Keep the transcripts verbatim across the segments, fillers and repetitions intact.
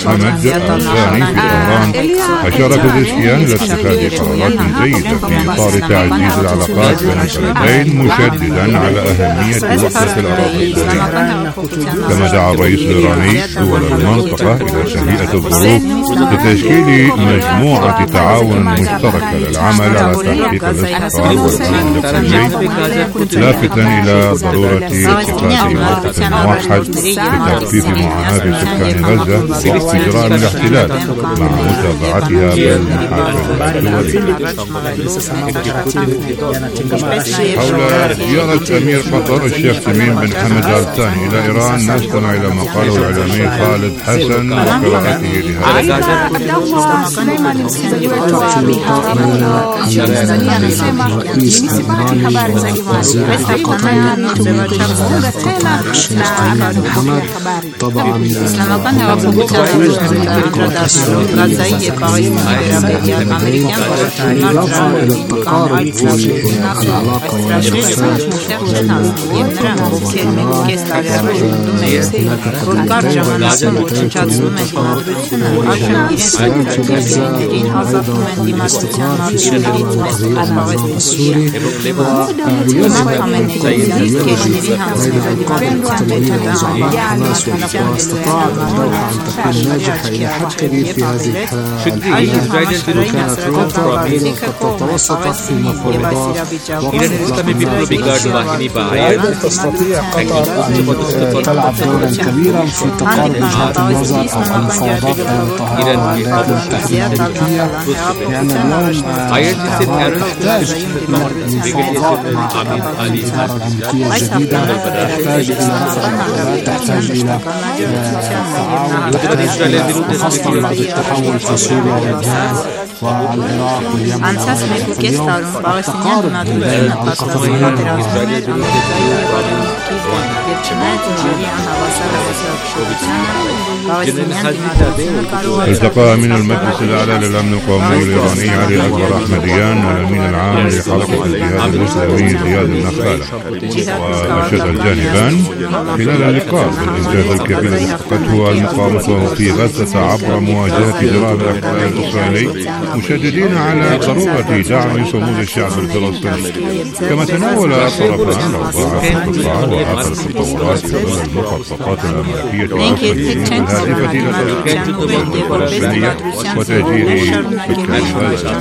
حمد الثاني في طهران أشار بزشكيان إلى اتخاذ قرارات جيدة في إطار تعزيز العلاقات بين البلدين، مشددا على أهمية وحدة الأراضي السورية. كما دعا الرئيس الإيراني دول المنطقة إلى تهيئة الظروف لتشكيل مجموعة تعاون مشتركة للعمل على تحقيق الاستقرار والأمن الاقتصادي، لافتا إلى ضرورة اتخاذ موقف موحد لتخفيف معاناة سكان غزة ووقف إجرام الاحتلال مع متابعتها بالمحاكم الدولية. حول زيارة أمير قطر الشيخ تميم بن حمد آل ثاني إلى إيران نستمع إلى ما قاله الإعلامي خالد حسن وقراءته لهذا. طبعا إضافة إلى التقارب في العلاقة والعلاقات السوري واستطاع الدوحة أن تكون ناجحة إلى حد كبير في هذه الحالة، وكانت روتا قد توسطت في مفاوضات وأيضا تستطيع قطر أن تلعب دورا كبيرا في تقارب وجهات النظر أو المفاوضات بين طهران والولايات المتحدة الأمريكية، لأن اليوم طهران تحتاج إلى مفاوضات مع الإدارة الأمريكية الجديدة، تحتاج إلى رفع العقوبات، تحتاج إلى تعاون، تحتاج خاصة بعد التحول في سوريا ولبنان والعراق واليمن. اليوم التقارب بين القطريين التقى أمين المجلس الأعلى للأمن القومي الإيراني علي أكبر أحمديان والأمين العام لحركة الجهاد الإسلامي زياد النخالة، وأشاد الجانبان خلال اللقاء بالإنجاز الكبير الذي حققته المقاومة في غزة عبر مواجهة جرائم الاحتلال الإسرائيلي، مشددين على ضرورة دعم صمود الشعب الفلسطيني. كما تناول الطرفان أوضاع في القطاع وآخر التطورات في ظل المخططات الأمريكية والإسرائيلية الهادفة إلى تسكين الدولة الفلسطينية وتهجير سكان غزة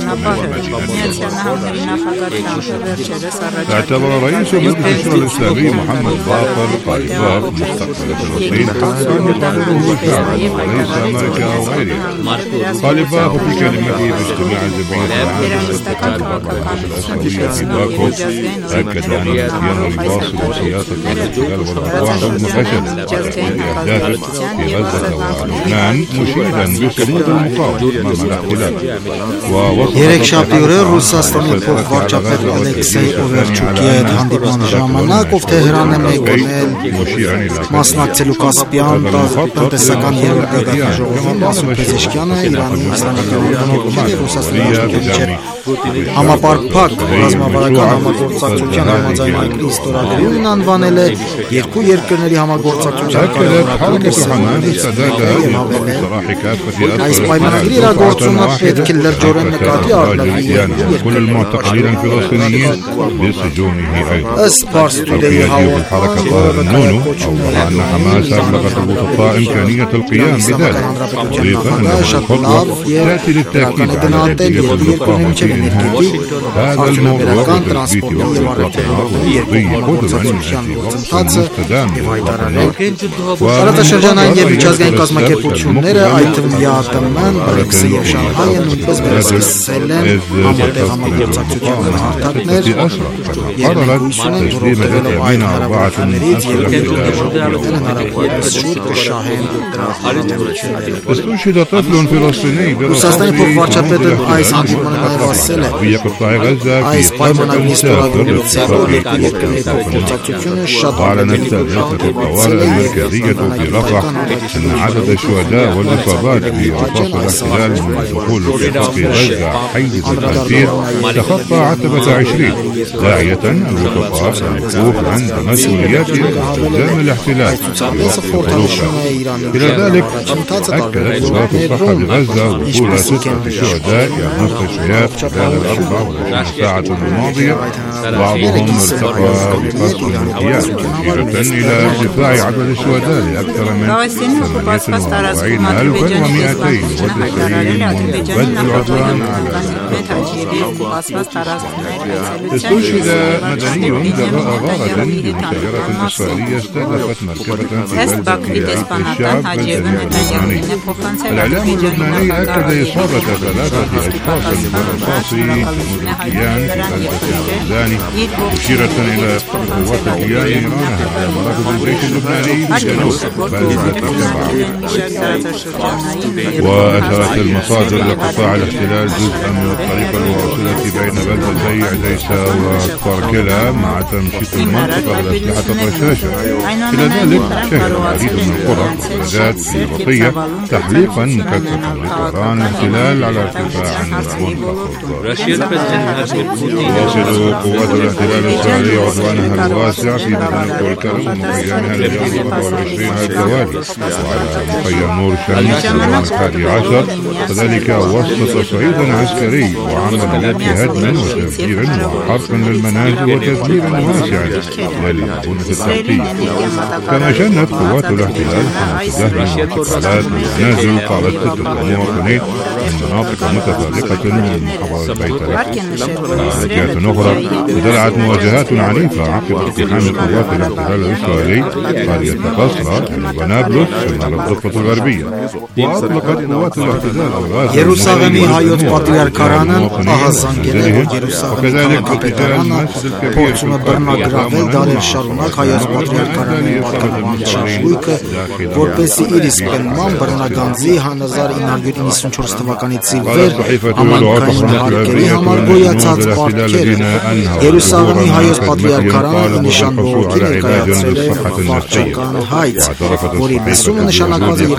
من اعتبر رئيس مجلس الشورى الإسلامي محمد باقر قائباف مستقبل فلسطين حالا يقرره شعبا وليس أمريكا أو غيرها. قائباف في كلمته باجتماع الجمعية العامة للاتحاد والرابطة الأسيوية في باكو أكد أن الكيان يواصل سياسة الاحتلال والعدوان رغم فشل أهدافه في غزة ولبنان، مشيدا بصمود المقاومة أمام الاحتلال. Երեք շաբթի Ռուսաստանի փոխվարչապետ Ալեքսեյ Օվերչուկի հետ հանդիպման ժամանակ, ով Թեհրան է մեկնել մասնակցելու Կասպիան տնտեսական երկրագաղթի ժողովին, Մասուդ Փեզեշքյանը Իրանի Իսլամական Հանրապետությունի և Ռուսաստանի միջև համապարփակ ռազմավարական համագործակցության համաձայնագրի ստորագրումն անվանել է երկու երկրների համագործակցության այս պայմանագրի իրագործումը պետք է լրջորեն նկատի առնվի كل المعتقلين الفلسطينيين بسجونهم أيضا. ըստ Փարսի الحركة طاهر النونو أوضح أن حماس أبلغت الوسطاء إمكانية القيام بذلك، ضيفا أن الخطوة تأتي للتأكيد على أهمية المقاومة في إنهاء هذا الموضوع وتثبيت وثيقتها وتضييق قدرا المستدام Տարածաշրջանային և միջազգային կազմակերպությունները, այդ թվում ԵԱՏՄ-ն, բրիքսը և Շանհայը նույնպես վերսկսել են համատեղ համագործակցության հարթակներ և հույս ունեն, որ օգտվելով այդ հարաբերություններից երկրները ժողովուրդները հնարավորինս շուտ կշահեն դրա հարաբերությունները։ استشهد طفل فلسطيني Ռուսաստանի փոխվարչապետ վարչապետն այս հանդիպմանը նաև ասել է. այս պայմանագրի ստորագրումից հետո երկու երկրների փոխգործակցությունը շատ ավելի أن عدد الشهداء والإصابات في رصاص الاحتلال من دخول في قطاع غزة حيز التأثير تخطى عتبة عشرين داعية الوسطاء الوقوف عند مسؤولياتهم واستخدام الاحتلال إلى ذلك أكدت وزارة الصحة بغزة وصول ستة شهداء إلى المستشفيات خلال الأربع وعشرين ساعة الماضية بعضهم ارتقى بقسم الامتياز مشيرة إلى ارتفاع عدد الشهداء لأكثر من ثمانية وأربعين ألفا ومئتين وتسعين منذ بدء العدوان على استشهد مدني جراء غارة في مسيرة إسرائيلية استهدفت مركبة في بلدة الشعب الجنوبي. الإعلام اللبناني أكد إصابة ثلاثة أشخاص بالرصاص في مدن كيان في بلدة الغزاني مشيرة إلى قوات الكيان إيرانها على مراكز الجيش اللبناني بالجنوب بلدة الشبع. وأثرت المصادر لقطاع الاحتلال جزءا من الطريق الواصلة بين بلدتي عديسة وكفركلا مع تمشيط المنطقة بأسلحة الرشاشة. إلى ذلك شهد العديد من القرى والبلدات في بطية تحليقا مكثفا لطيران الاحتلال على ارتفاع منخفض. تواصل قوات الاحتلال الإسرائيلي عدوانها الواسع في مدينة طولكرم ومخيمها اليوم أربعة وعشرين على التوالي، وعلى مخيم نور شمس يوم الحادي عشر كذلك وسط صعيد عسكري وعمليات هدم وتفجير وحرق للمنازل وتدمير واسع للبنى التحتية. كما شنت قوات الاحتلال دهن واعتقالات المنازل قابلت ستة مواطنين من مناطق متفرقة من محافظة بيت لحم. جهة أخرى اندلعت مواجهات عنيفة عقب اقتحام قوات الاحتلال الإسرائيلي قرية قصرة جنوب نابلس شمال الضفة الغربية. وأطلقت قوات الاحتلال الغاز Երուսաղեմի հայոց պատրիարքարանն ահազանգել է, որ Երուսաղեմի քաղաքապետարանը փորձում է բռնագրավել դարեր շարունակ հայոց պատրիարքարանի պատկանման շահույթը, որպեսզի իր իսկ կնման բռնագանձի հազար իննհարյուր իննսունչորս թվականից ի վեր համայնքային հարկերի համար գոյացած պարտքերը։ Երուսաղեմի հայոց պատրիարքարանը նշան բողոքի ներկայացրել է վարչական հայց, որի լսումը նշանակված է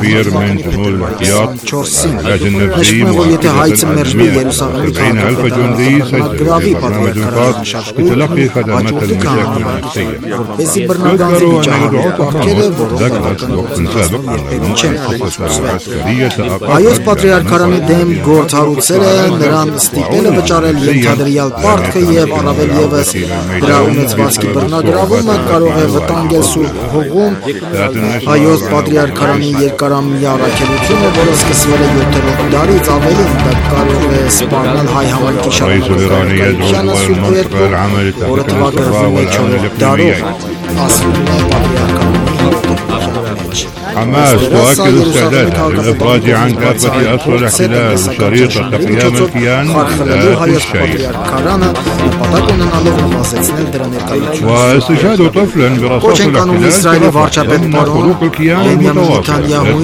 երկուհազար նշվում է, որ եթե հայցը մերժվի Երուսաղեմի քաղաքապետարանը գրավի պատրիարքարանը շարժումը, հաջորդի կհանձնվի, որպեսզի բռնագանձի վիճահարի պարտքերը, որոնք բավականորեն երբևէ չեն փոխանցվել։ Հայոց պատրիարքարանի դեմ գործ հարուցել է նրան ստիպելը վճարել ենթադրյալ պարտքը եւ առավել եւս դրա ունեցվածքի բռնագրավումը կարող է վտանգել Սուրբ Հողում հայոց պատրիարքարանի երկարամյա առաքելությունը, որը սկսվել է յոթերորդ դարից ավելին, դա կարող է սպառնել հայ համայնքի շարունակական սուրբ երգը, որը թվագրվում է չորրորդ դարով, ասվում է պատրիարքարանի حماس تؤكد استعدادها للإفراج عن كافة أسرى الاحتلال وشريطة قيام الكيان ذات الشيء. واستشهاد طفل برصاص الاحتلال تم خروق الكيان المتواصل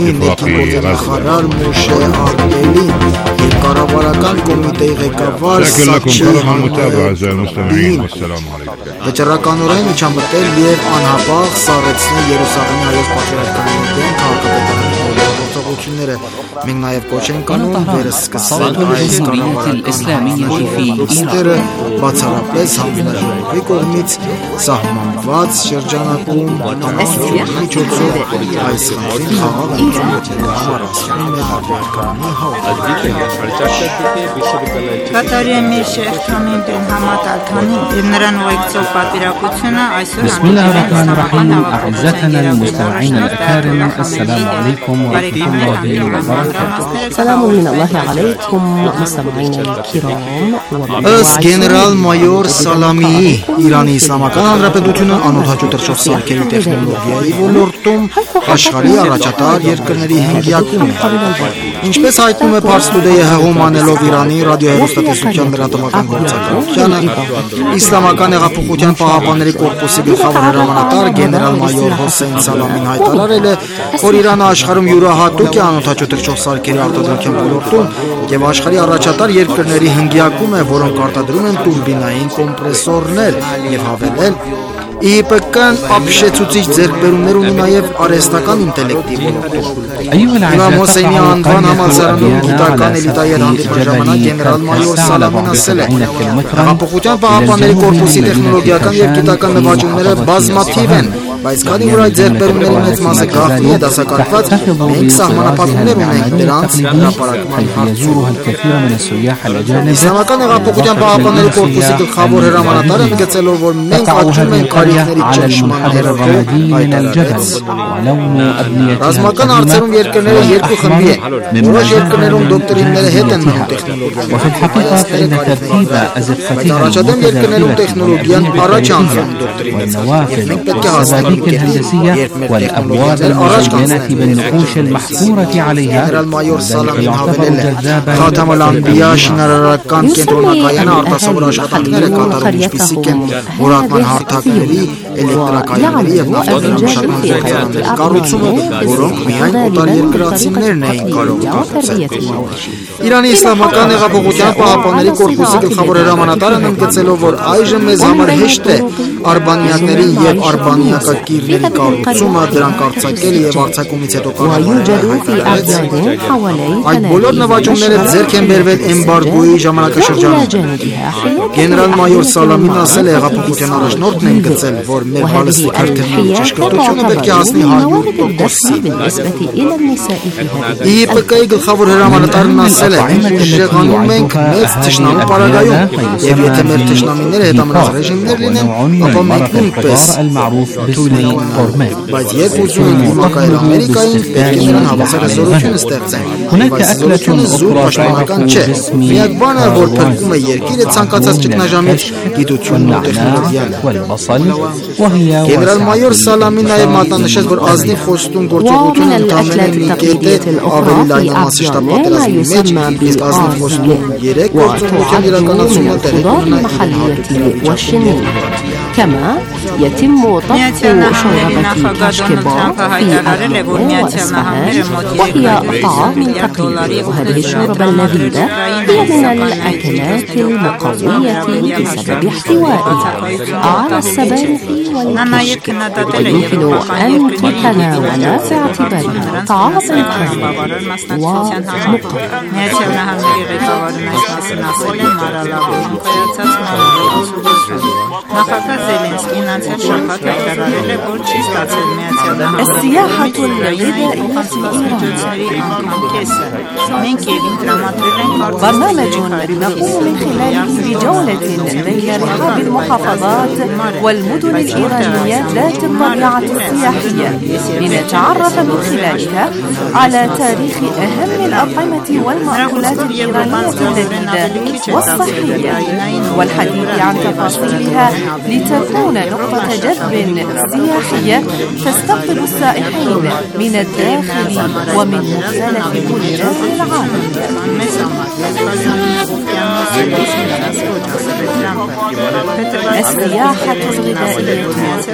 لكن لكم طرف المتابعة أعزائي المستمعين والسلام عليكم. Վճռականորեն միջամտել եւ անհապաղ սառեցնել Երուսաղեմի հայոց պատրիարքարանի դեմ քաղաքապետարանի գործողությունները։ Մենք նաեւ կոչ ենք անում վերսկսել այս կառավարությունը բացառապես հանձնաժողովի կողմից սահմանված շրջանակում բանասությունների միջոցով այս խնդրին խաղաղ ընդունելու համար ասում է պատրիարքարանի Կատարի Էմիր Շեյխ Թամիմ բեն Համադ Ալ-Թանի եւ նրան ուղեկցող պատվիրակությունը այսօր بسم الله الرحمن الرحيم أعزائنا المستمعين الأكارم السلام عليكم ورحمة الله وبركاته. سلام من الله عليكم مستمعينا الكرام. Ըստ գեներալ մայոր Սալամիի Իրանի Իսլամական Հանրապետությունը Հայաստանը անօդաչուտրչով սարքերի տեխնոլոգիայի ոլորտում աշխարհի առաջատար երկրների հնգյակում է։ Ինչպես հայտնում է Pars Today-ը հղում անելով Իրանի ռադիոհեռուստատեսության լրատվական գործակալությանը, Իսլամական հեղափոխության պահապանների կորպուսի գլխավոր հրամանատար գեներալ-մայոր Հոսեյն Սալամին հայտարարել է, որ Իրանը աշխարհում յուրահատուկ է անօդաչուտրչով սարքերի արտադրության ոլորտում եւ աշխարհի առաջատար երկրների հնգյակում է, որոնք արտադրում են տուրբինային կոմպրեսորներ եւ հավելել ի պե կը-ն ապշեցուցիչ ձեռքբերումներ ունի նաև արհեստական ինտելեկտի ոլորտում։ Իմամ Հոսեյնի անվան համալսարանում գիտական էլիտայի հետ հանդիպման ժամանակ գեներալ-մայոր Սալամին ասել է. «Հեղափոխության պահապանների կորպուսի տեխնոլոգիական եւ գիտական նվաճումները բազմաթիվ են, բայց քանի որ այդ ձեռքբերումների մեծ մասը գաղտնի է դասակարգված, մենք սահմանափակումներ ունենք դրանց հրապարակման հարցում»։ Իսլամական հեղափոխության պահապանների կորպուսի գլխավոր հրամանատարը ընդգծելով, որ մենք աճում ենք կարիքների ճնշման ներքո հայտարարեց. «Ռազմական հարցերում երկրները երկու խմբի են, որոշ երկրներում դոկտրինները հետ են մնում տեխնոլոգիան, բայց առաջադեմ երկրներում տեխնոլոգիան առաջ է անցնում դոկտրինից, եւ մենք պետք է հասնենք والأبواب المزينة بالنقوش المحفورة عليها Գեներալ-մայոր Սալամին հավելել է. «Խաթամ ալ-Անբիա շինարարական կենտրոնակայանը արտասովոր աշխատանքներ է կատարում, ինչպիսիք են որակման հարթակների, էլեկտրակայանների եւ նավթամշակման գործարանների կառուցումը, որոնք միայն օտարերկրացիներն էին կարող կառուցել»։ Իրանի Իսլամական հեղափոխության պահապանների կորպուսի գլխավոր հրամանատարն ընդգծելով, որ այժմ մեզ համար հեշտ է արբանյակների եւ արբանյակակիրների կառուցումը, դրանք արձակել եւ արձակումից հետո այդ բոլոր նվաճումները ձեռք են բերվել էմբարգոյի ժամանակաշրջանում։ Գեներալ-մայոր Սալամին ասել է, հեղափոխության առաջնորդն են գծել, որ մեր բալիստիկ թեխնոլոգիայի ճշգրտությունը պետք է հասնի հարյուր տոկոսի։ ի պե կը-ի գլխավոր հրամանատարն ասել է, մենք ուժեղանում ենք մեծ թշնամու պարագայում, եւ եթե մեր թշնամիները հետամնաց ռեժիմներ լինեն, ապա մենք նույնպես թույլ ենք, բայց երբ ուզում ենք դիմակայել Ամերիկային, պետք է նրան հավասար հզորություն ստեղծենք։ Բայց հզորությունը զուր պաշտպանական չէ։ Միակ բանը, որ փրկում է երկիրը ցանկացած ճգնաժամից, գիտությունն ու տեխնոլոգիան։ Գեներալ-մայոր Սալամին նաև մատնանշեց, որ ազնիվ խոստում գործողությունը ընդամենը մի կետ է ավելի լայնամասշտաբ պատերազմի մեջ, իսկ ազնիվ խոստում երեք գործողության իրականացումը տեղի կունենա كما يتم طبخ شوربة أشكبار في أرض وأسفهان وهي طعام ثقيل وهذه الشوربة اللذيذة هي من الأكلات المقوية بسبب احتوائها على السبانخ والكشك ويمكن أن تتناول باعتبارها طعام كامل ومقوي. Զելենսկին անցել շաբաթ հայտարարել է, որ չի ստացել Միացյալ Նահանգների միջոցների անգամ կեսը։ Մենք ևին տրամադրել ենք برنامج نقوم من خلاله بجولة ذكرها بالمحافظات والمدن الإيرانية ذات الطبيعة السياحية لنتعرف من خلالها على تاريخ أهم الأطعمة والمأكولات الإيرانية اللذيذة والصحية والحديث عن تفاصيلها لتكون نقطة جذب سياحية تستقبل السائحين من الداخل ومن مختلف بلدان العالم. السياحة الغذائية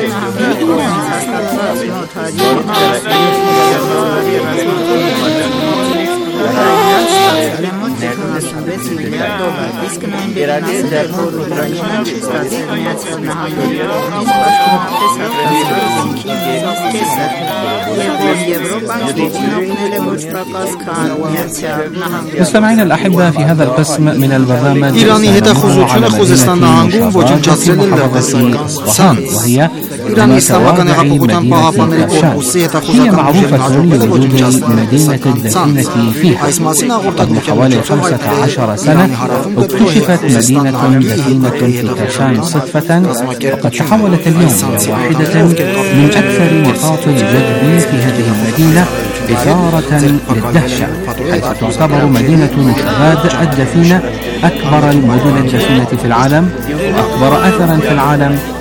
مستمعينا الأحبة في هذا القسم من البرنامج إيراني հետախուզությունը Խուզեստան նահանգում ոչնչացրել է լրտեսական إصفهان وهي إيراني Իսլամական հեղափոխության պահապանների կորպուսի հետախուզական ուժերն հաջողվել է ոչնչացնել المدينة الدفينة فيها. قبل حوالي خمسة عشر سنة اكتشفت مدينة دفينة في كاشان صدفة، وقد تحولت اليوم إلى واحدة من أكثر نقاط الجذب في هذه المدينة إثارة للدهشة، حيث تعتبر مدينة نشاباد الدفينة أكبر المدن الدفينة في العالم وأكبر أثرا في العالم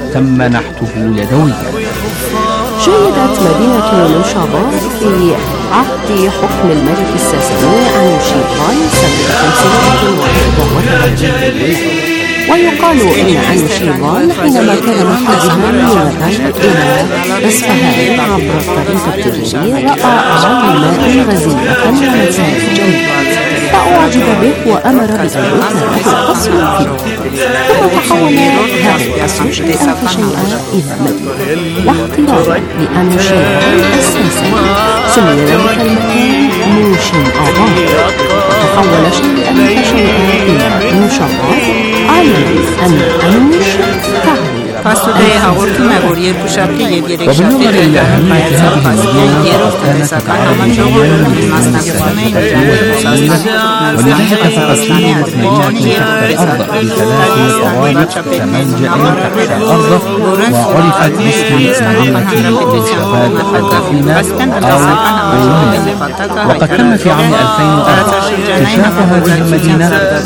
تم نحته يدويا. شهدت مدينة نوشابور في عهد حكم الملك الساساني أنوشيروان سنة خمسمائة وواحد وثلاثين، ويقال إن أنوشيروان حينما كان متجها من الري إلى إصفهان عبر الطريق التجاري رأى أعالي الماء غزيرة ومسار جميل فأعجب به وأمر بأن يبنى له قصر فيه، ثم تحول هذا القصر شيئا فشيئا إلى مدينة، واحتراما لأنوشيروان الساساني سمي ذلك المكان نوشن آباد، وتحول شيئا فشيئا إلى نوشابور، علما أن أنوش تعني. Փաստուդեի հաղորդում է, որ երկուշաբթի և երեքշաբթի դեպքում կայացավ Փաստուդեի երրորդ տնտեսական համաժողովը մասնակցում էին Իրանի, Ռուսաստանի, Ադրբեջանի և Թուրքիայի վարչապետների նախագահները, որոնց Ռուսաստանի Հանրապետության նախագահ Ռուստեմ տնտեսական համաժողովի նպատակը հայտարարել է տարածաշրջանային համագործակցության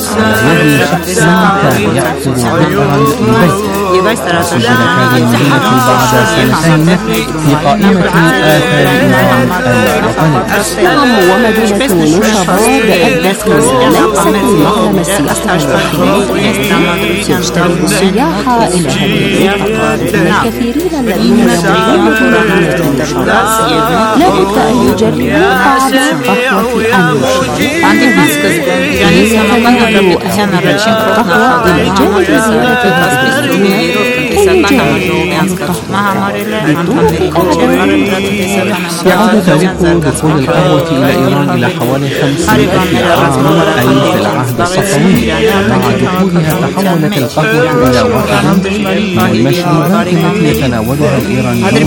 զարգացումը եւ այս տարածաշրջանի سنتين في قائمة آثار إمام الوطني. ومدينة نوشابور بأدت ليست المقام السياحي الوحيد تجتذب السياح إلى هذه المنطقة. الكثيرين الذين يمرون بمدينة نوشابور لا بد أن يجربوا طعم قهوة أنوش. ليتناولوا هذه القهوة بجانب زيارة هذه المدينة. يعود تاريخ دخول القهوة إلى إيران إلى حوالي خمسمائة عام، أي في العهد الصفوي. مع دخولها تحولت القهوة إلى واحد من المشروبات التي يتناولها الإيرانيون في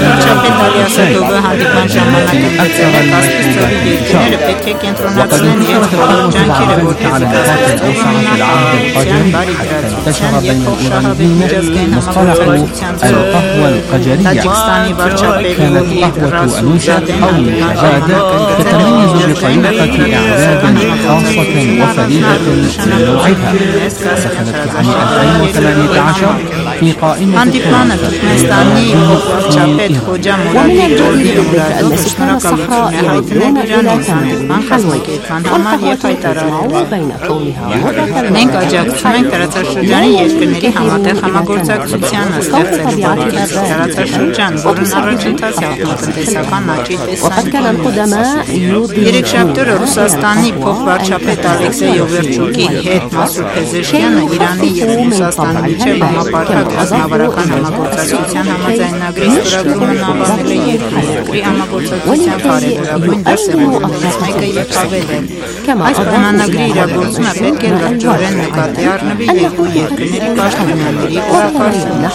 أكثر المشروبات انتشارا. وقد انتشرت القهوة العربية على نطاق أوسع في العهد القجري، حتى انتشر بين الإيرانيين مصطلح القهوة القجرية. كانت قهوة أنوشة أو الحجادة تتميز بطريقة إعداد خاصة وفريدة من نوعها. دخلت في عام ألفين وثمانية عشر في قائمة Հանդիպանը Թուրքմենստանի վարչապետ Խոջա Մուրադի Ջորդի أن سكان الصحراء يعودون إلى ثمن կազմակերպման համար եւ հայտարարել بين كونها مرة Մենք աջակցում ենք տարածաշրջանի երկրների համատեղ համագործակցությանը ստեղծելու բացառիկ տարածաշրջան, որն առաջընթաց է տնտեսական աճի տեսանկյունից։ Երեքշաբթի Ռուսաստանի փոխվարչապետ Ալեքսեյ Օվերչուկի հետ Մասուդ Փեզեշյանը Իրանի եւ Ռուսաստանի միջև համապարփակ ռազմավարական համագործակցության համաձայնագրի ստորագրումն անվանել է երկրի համագործակցության կարևորագույն դրսևորումներից մեկը եւ հավելել. Այս պայմանագրի իրագործումը պետք է լրջորեն նկատի առնվի երկու երկրների պաշտոնյաների օրակարգում։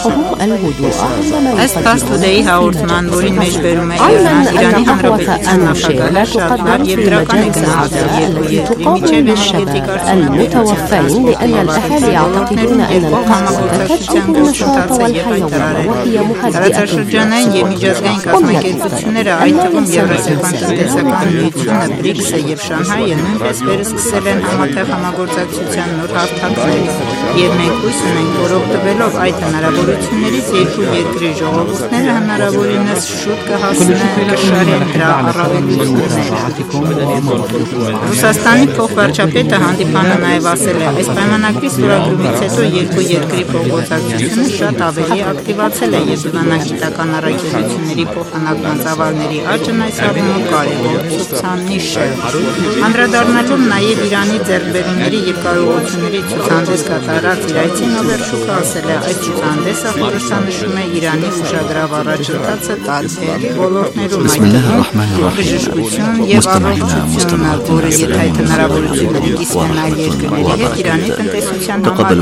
Ըստ Փաստուդեի հաղորդման, որին մեջ բերում է Իրանան, Իրանի Հանրապետության նախագահը շատ լավ եւ դրական է գնահատել երկու երկրի միջև էներգետիկ المتوفين لأن الأهالي يعتقدون أن القهوة تشعر بالنشاط والحيوية وهي مهدئة. Տարածաշրջանային եւ միջազգային կազմակերպությունները, այդ թվում Եվրասիական տնտեսական միությունը, բրիքսը եւ Շանհայը նույնպես վերսկսել են համատեղ համագործակցության նոր հարթակներ, եւ մենք հույս ունենք, որ օգտվելով այդ հնարավորություններից երկու երկրի ժողովուրդները հնարավորինս շուտ կհասնեն կշարեն դրա առավելությունները։ Ռուսաստանի փոխվարչապետը հանդիպանը նաեւ ասել է, այս պայմանագրի ստորագրումից հետո երկու երկրի փոխգործակցությունը շատ ավելի ակտիվացել է եւ բնագիտական առաքելությունների փոխանակման ծավալների աճն այս առումով կարևոր ցուցանիշ է։ Անդրադառնալով նաեւ Իրանի ձեռքբերումների եւ կարողությունների ցուցանիշ կատարած իր այցին Օվերչուկը ասել է, այս ցուցանիշը խորհրդանշում է Իրանի ուշագրավ առաջընթացը տարբեր ոլորտներում, բժշկություն եւ առողջություն, որը եթե հնարավորությունների կիսվեն այլ երկրների հետ Իրանի տնտեսության համար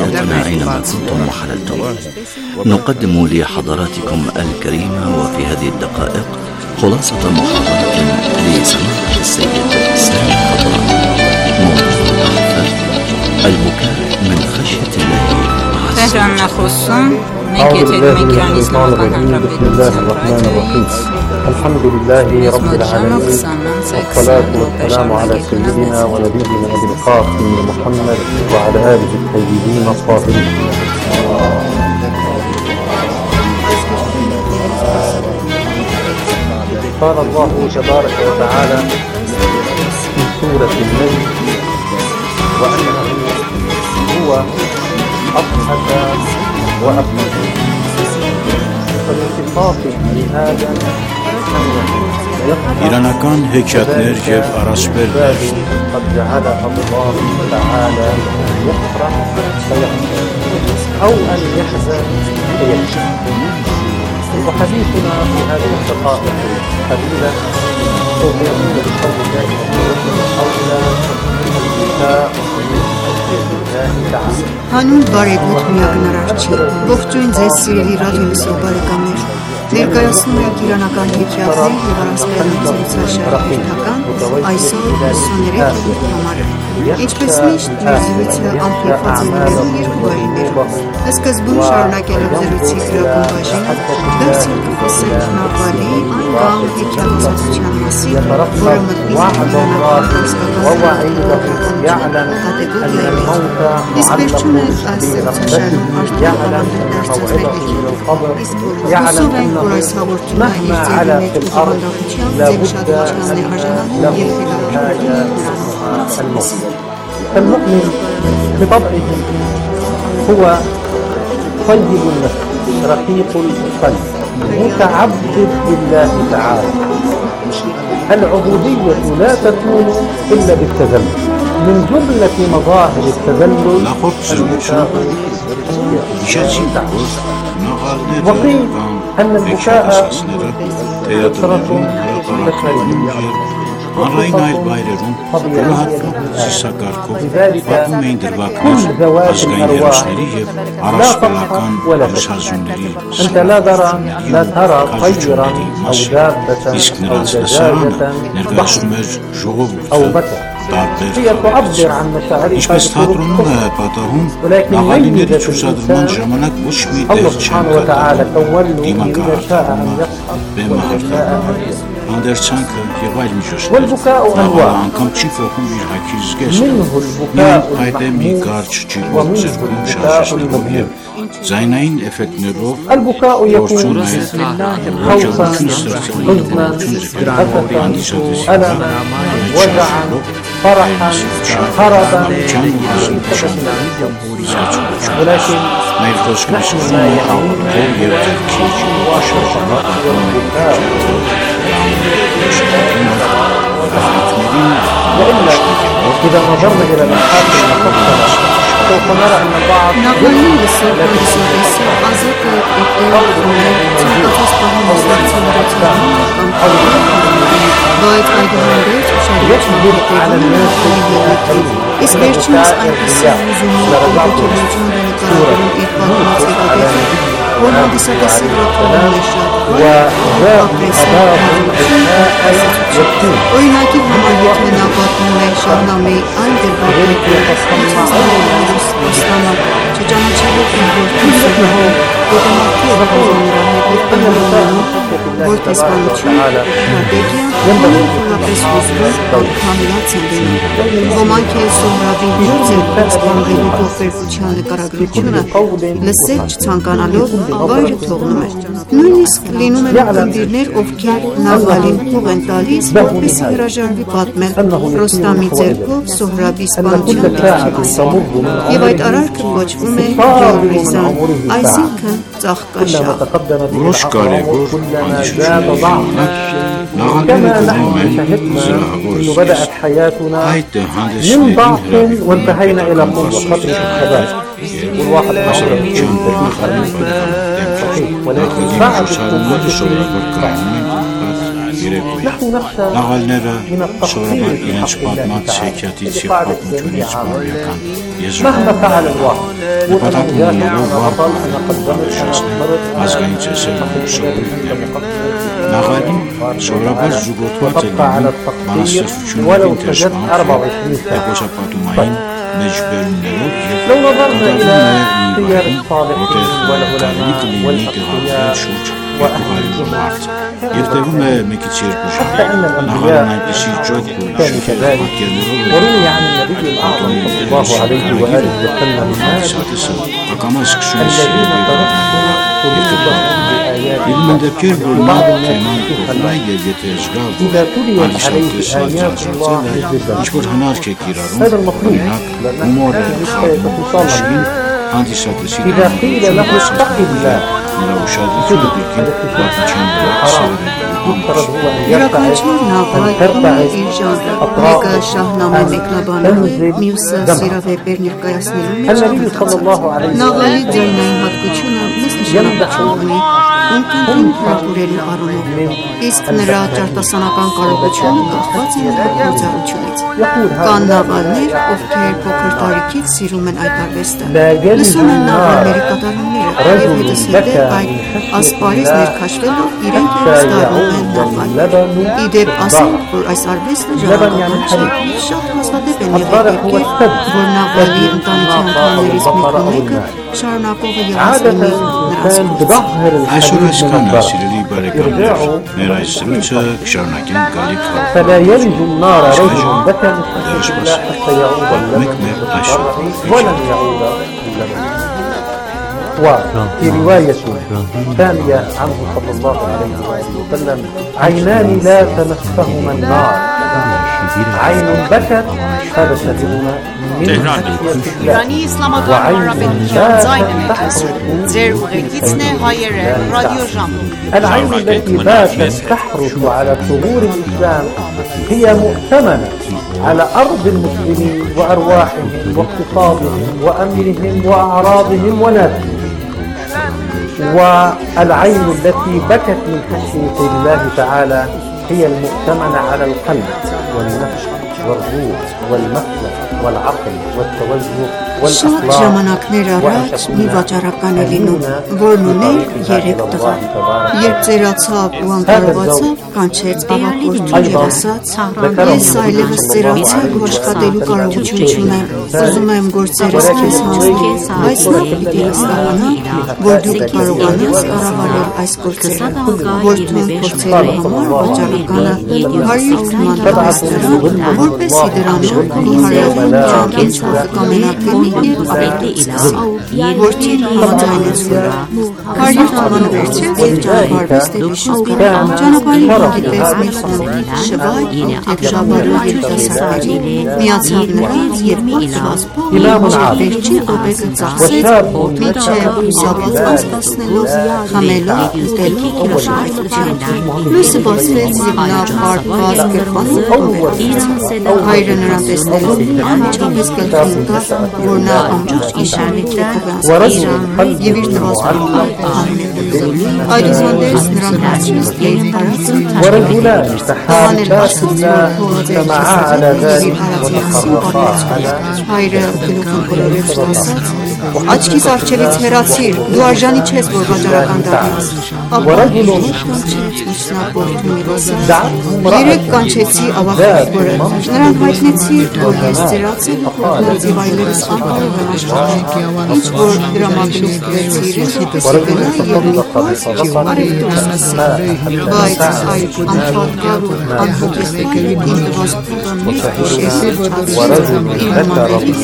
نقدم لحضراتكم الكريمة وفي هذه الدقائق خلاصة محاضرة لسماحة السيد سامي خضراء. موضوع البكاء من خشية الله عز وجل. أعوذ بالله من الشيطان الرجيم. بسم الله الرحمن الرحيم. الحمد لله رب العالمين، والصلاة والسلام على سيدنا ونبينا أبي القاسم محمد وعلى آله الطيبين الطاهرين. قال الله تبارك وتعالى في سورة النجم وأنه هو أضحك وأبكى. فمن صفاته لهذا Իրանական հեքիաթներ և առասպելներ قد جعلها الله تعالى يفرح فيحزن أو أن يحزن فيبكي. وحديثنا في هذه الدقائق القليلة سوف يكون بقول الله حول البكاء من تعالى. Հանուն բարեգութ միակնարար չի, ողջույն ձեզ սիրելի ռադիոլսող բարեկամներ, ներկայացնում ենք իրանական հեքիաթներ և առասպելներ զրուցաշարի այսօր ութսուներեք համարը։ Ինչպես միշտ մեր զրույցը ամփոփված է լինելու երկու բաժիններով։ Սկզբում շարունակելով զրույցի գրական բաժինը, դարձյալ կխոսենք նավալի այն կամ հեքիաթասացության մասին, որը մտնի իրանական հասկացության կատեգորիայից։ Իսկ վերջում էլ այս զրուցաշարում արտահայտվել դարձել հեքիաթ։ Հուսով ենք, որ այս հաղորդումը իր ձեռի մեջ ուժեղացությամբ ձեր շատությունն է արժանանում և المؤمن المؤمن بطبعه هو طيب النفس رقيق القلب متعبد لله تعالى. العبودية لا تكون إلا بالتذلل. من جملة مظاهر التذلل وقيل أن البكاء أسرة بشرية Անրային այլ բայրերում յուրահատուկ զիսակարգով պատմում էին դրվագներ ազգային հերոսների և առասպելական լուսազունների սպառությունների մասին, իսկ նրանց լսարանը ներկայացնում էր ժողովուրդը տարբեր խաղերից։ Ինչպես թատրոնում է պատահում, նաղալիների ցուցադրման ժամանակ ոչ մի տեղ չեն կատարում դիմակահարթակումը, բեմահարթակումը, հանդերձանքը և այլ միջոցներ, նավալը անգամ չի փոխում իր հագի զգեստը, միայն փայտե մի կարճ ջիրվող ձեռքում շարժեցնելով և ձայնային էֆեկտներով գործում է ողջություն ստեղծելու և ողջություն ձգելու հանդիսատեսի վրա մեջ շարժելով فرحا خربا ولكن ما يفضلش كمسكون وحاول يبتكيج وشرجنا وإلا إذا نظرنا إلى المحاكم المفصلة سوف نرى أن البعض Բայց այդուհանդերձ ուշադրություն على الناس իսկ վերջինս այնպիսի ուզումով ողջունություն նկարագրում իր պատմածի որ հանդիսատեսի ռոթորում է շատ օրինակի համար եթե նա պատմում է Շահնամեի այն դրվագների Ռուստամը չճանաչելով իր որդուն Սոհրաբին գոտեմարքի ողջունում նրա հետ և պնդում որ տեսանություն տրագեդիա որին խորապես հոսվում կամ համիլած են դնում ոմանք է Սոհրաբի գործ է սպանվելու ողբերգության նկարագրությունը լսել չցանկանալով վայրը թողնում էր նույնիսկ լինում են խնդիրներ ովքեր նավալին փող են տալիս որպեսզի հրաժարվի պատմել Ռոստամի ձեռքով Սոհրաբի սպանության դեպքի մասին և այդ արարքը կոչվում է Յորվեզան այսինքն ծաղկաշաղ որոշ կարևոր հանդիսությունների ժամանակ նաղալները գնում են զրահավոր զգեստ այդ հանդիսություններին հրավիրություններ والواحد عشر ولكن նաղալները սովորաբար իրենց պատմած հեքիաթից և պատմությունից բարոյական եզրով նպատակ ունենալով վառ շացնել ազգային ծեսերն ու սովորույթները։ Նաղալին սովորաբար զուգորդված է լինում բանաստեղծությունների դերժանք էպոսապատումային մեջբերումներով և կատարվում է մի վայրում, որտեղ կարելի կլինի տեղադրել շուրջ երկու հարյուր մարդ և տևում է մեկից երկու ժամ։ Նաղալն այնպիսի ճոխ ու շքեղ պատկերներով հանդիսատեսը ակամա սկսում է սիրել և գտնում من دبكر برنا تمام كفلا يتجرب علشان تساعد يشبر هناك كيرارون هناك أمور خاطئين عندي ساتسين إذا قيل له اتق الله Յուրաքանչյուր նավայ իր ժամանակը շահնամե մեկնաբանում է, մյուսը սիրավեպեր ներկայացնելու մեջ հաղորդած։ Նավայի ձայնային հատկությունը մեծ նշանակություն ունի ունկնդին փոխուրելու առումով, իսկ նրա ճարտասանական կարողությունը կախված է նրա գործառույթից։ Կան նավալներ, ովքեր փոքր տարիքից սիրում են այդ արվեստը, լսում են նավալների կատարումները և հետզհետե այդ ասպարեզ ներքաշվելով իրենք ևս դառնում են նավալ։ Իդեպ ասենք, որ այս արվեստը ժամանակական չէ, շատ հազվադեպ են եղել դեպքեր, որ նավալի ընտանիքի անդամներից մեկը մեկը շարունակողը եղած լինի նրանց կողմից։ Այսօր այսքան է, սիրելի բարեկամներ, մեր այս զրույցը կշարունակենք գալիք فلا يلج النار رجل بكى مستحيل حتى يعود اللبن ولن يعود اللبن. وفي رواية ثانية عنه صلى الله عليه وسلم عينان لا تمسهما النار عين بكت هذا سبيلنا Իրանի իսլամական հանրապետության ձայնը ներկայացնում ձեր ուղեկիցն է հայերը ռադիոժամ العين التي باتت تحرس على ثغور الإسلام هي مؤتمنة على أرض المسلمين وأرواحهم واقتصادهم وأمنهم وأعراضهم وناسهم والعين التي بكت من خشية الله تعالى هي المؤتمنة على القلب والنفس والروح والمخلص والعقل والتوجه Շատ ժամանակներ առաջ մի վաճառական է լինում, որն ուներ երեք տղա։ Երբ ծերացավ ու անկարողացավ, կանչեց աղախորդուն և ասաց. «Ես այլևս ծերացել ու աշխատելու կարողություն չունեմ, ուզում եմ գործերս քեզ հանձնել, բայց նա պիտի հասկանա, որ դու կկարողանաս կառավարել այս գործերը»։ Որդուն փորձելու համար վաճառականը հարյուր թուման տվեց նրան, որպեսզի դրանով մի հարյուր ջանքեր կամենակվի և ապետի որդին համաձայնեց վրա։ Հարյուր թվանը վերցրեց և ճանապարհվեց դեպի շուկա։ Ճանապարհին հանդիպեց մի խումբ շվայտ ու թեքժավարու երիտասարդների, միացավ նրանց և պատված փողը վերջին ապեկը ծախսեց մինչև հուսաբաց անցկացնելով, խմելով, ուտելով հրաշքայնությամբ։ Լույսը բացվեց և նա պարտված գրպանով վերցրեց։ Հայրը նրան տեսնելով անմիջապես գլխին ընկավ, որ նա ամբողջ գիշերն տեղ և իր տղասպանին հանել։ Այդուհանդերձ նրան հարցրեց իր տարածքը ورجلان تحابتا بالله اجتمعا على ذلك وتفرقا Հայրը գլուխն կորորեց ու ասաց. «Աչքիս առջևից հեռացիր, դու արժանի չես, որ վաճառական դառնաս»։ Ապա կանչեց միջնակորդուն և ասաց. «Երեք կանչեցի աղախորդները, նրան հայտնեցի, որ ես ծերացել ու փոխված և այլևս անկարող եմ աշխատել, ինչ որ դրամագլուխ տվեցի իրենց, որպեսզի գնա և մի փոս արևտուր սկսի, բայց այդ անփատկար ու անհոգեստների իմ տված փողը մեկ գիշեր չացրեց իր մամերից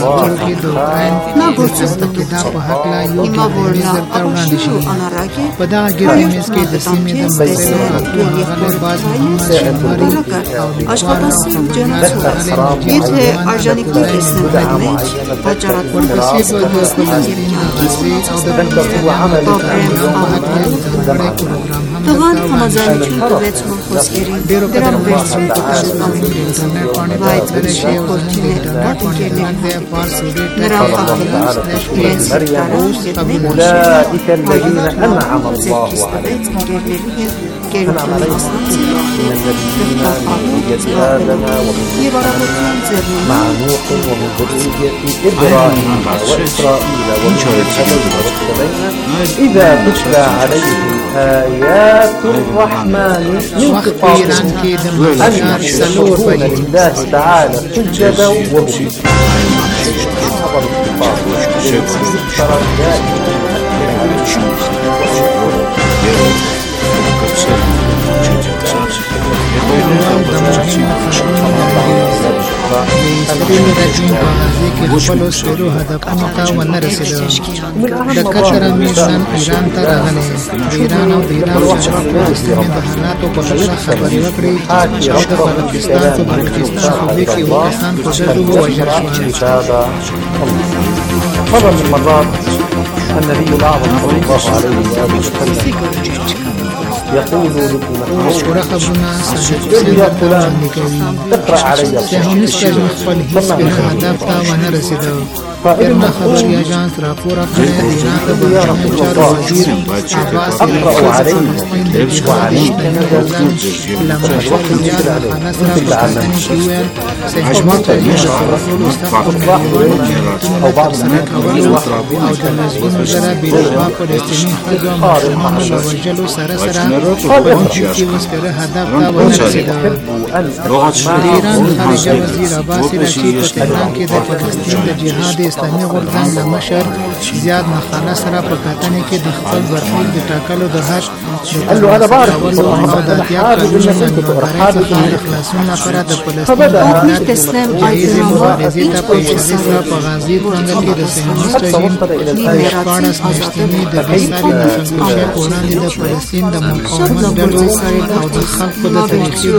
Նա գործեց տտուկ չէ, հիմա որ նա ապաշիր ու անառակ է, հայր տանքես տեսնել ու եղբոր հայես, որակար, աշխատասին ջանացուց, եթե արժանիքներ տեսնել այդ մեջ, վաճառատուն պեսես կհասնել և կյանքից մնացածներ, բավրեմ աղատվելու Տղան համաձայնություն տվեց մոն խոսքերին, դրան վերցրին տղաշտամին, բայց շատ որդիներ, շատ ընկերներ նրան խաղելով իրենց հրտարան և մեկ أنعم الله عليهم أنعم عليهم من النبيين من ذرية آدم ومن مع نوح ومن ذرية إبراهيم وإسرائيل ومن المرسلين إذا تتلى عليهم آيات الرحمن ينقطعون أن يسجدون لله تعالى سجدا وبكيا استرین رجیم آغازی که خپلو سپیرو هدفونو ته ونه رسېده. د قطر امیر نن ایران ته راغلی. د ایران او د عراق چارواکو د سیمې د حالاتو په اړه خبرې وکړې او د پاکستان په بلوچستان صوبې کې اووه کسان په ډزو ووژل شول. مرة من المرات النبي الأعظم صلى الله عليه وآله وسلم يقول وړه خبرونه صادق يا فلان اقرأ علي صهيونist رژیم خپل هیڅ بل هدف ته ونه رسېده. ایرنا خبري اژانس راپور کړی د ایران د بهرنیو چارو وزیر عباس فلسطین د جهادي او بعض او د مزګونو سره بېروا فلسطیني ښځو ماشومانو له وژلو سره سره په کې وسپاره هدف ته ونه رسېده. د ایران خارجه وزیر عباس فلسطین په تهران کې د فلسطین د جهاد اسلامي غورځنګ له مشر زیاد مخانه سره په کتنې کې د خپل برخلیک د ټاکلو د حق قال له انا بعرف او د اتحاد د خلاصون لپاره د فلسطین د جایزې مبارزې ته په اشاره سره په غازي څنګه کې د صهیونیست رژیم د شپاړس میاشتني د بېساري نسلکشۍ په وړاندې د فلسطین د مقاومت ډلو او د خلکو د تاریخي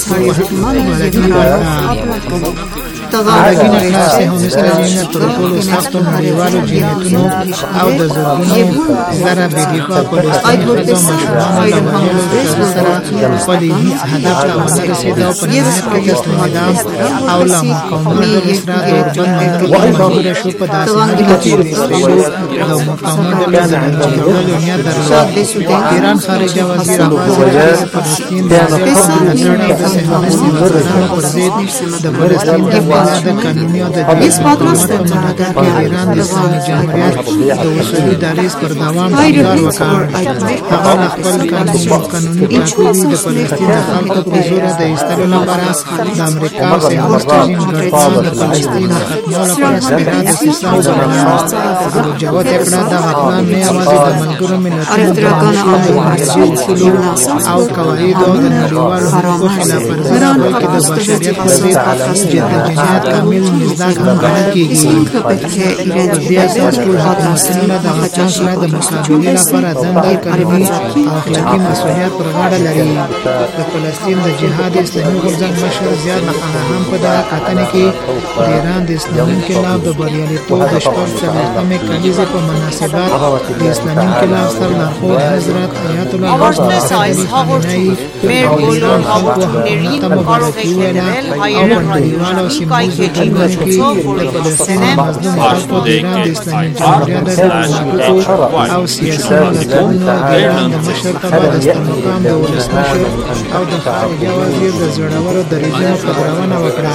بریالیتوب دغه نه صهیونیست رژیم تر ټولو سختو نړیوالو جنایتونو او د زرګونو زره بېدفاع فلسطیني ښځو ماشومانو له وژلو سره خپل هېڅ هدف ته ونه رسېده او په نهایت کې تسلیمېدل او له مقاومت ډلو سره د اوربند منلو مجبوره شو. په داسې حال کې چې د اسرائیلو د مقاومت ډلو د جوړولو نیت درلود. ایران خارجه وزیر عباس فلسطین د فلسطین د صهیونیست انجنیرانو پر ضد د فلسطین د د قانوني او د مقاومت په مناظره کې ایران د اسلامي جمهوریت د اصولي دریځ پر دوام ټینګار وکړ. هغه له خپل قانوني ټاکنو د فلسطین د خلکو په زور د ایستلو لپاره د امریکا او صهیونیست رژیم ګډ د فلسطین د ختمولو لپاره سپېره دسیسه وبلله. مجوز یې کړه دغه پلان نه یوازې د ملګرو ملتونو د معاهدې اصولو او قواعدو د نړیوالو حقوقو خلاف ورزي نه بلکې د بشریت په ضد جدي کامل مزداق هم ګڼل کېږي. په دې اساس ټول حکومتونه د غچاس سره د مقابلې لپاره دنده قانوني او اخلاقي مسؤلیت پر غاړه لري. د فلسطین د جهاد اسلامي غورځنګ مشر زیاد مخانه هم په دغه کتنې کې د ایران د اسلامي انقلاب د بریالیتوب د شپږ څلوېښتمې کلیزې په مناسبت د اسلامي انقلاب سرلارښود حضرت آیت الله Առաջնե այս հաղորդումը մեր բոլոր հաղորդումներին կարող եք հետևել հայերեն ռադիոժամի կայքեջի միջոցով, որը կլսեն եմ او سیاسي ملتونو د ایران د مشر ته به د استمقام د ولسمشر او د خارجه وزیر د زړورو دریځونو قدرونه وکړه.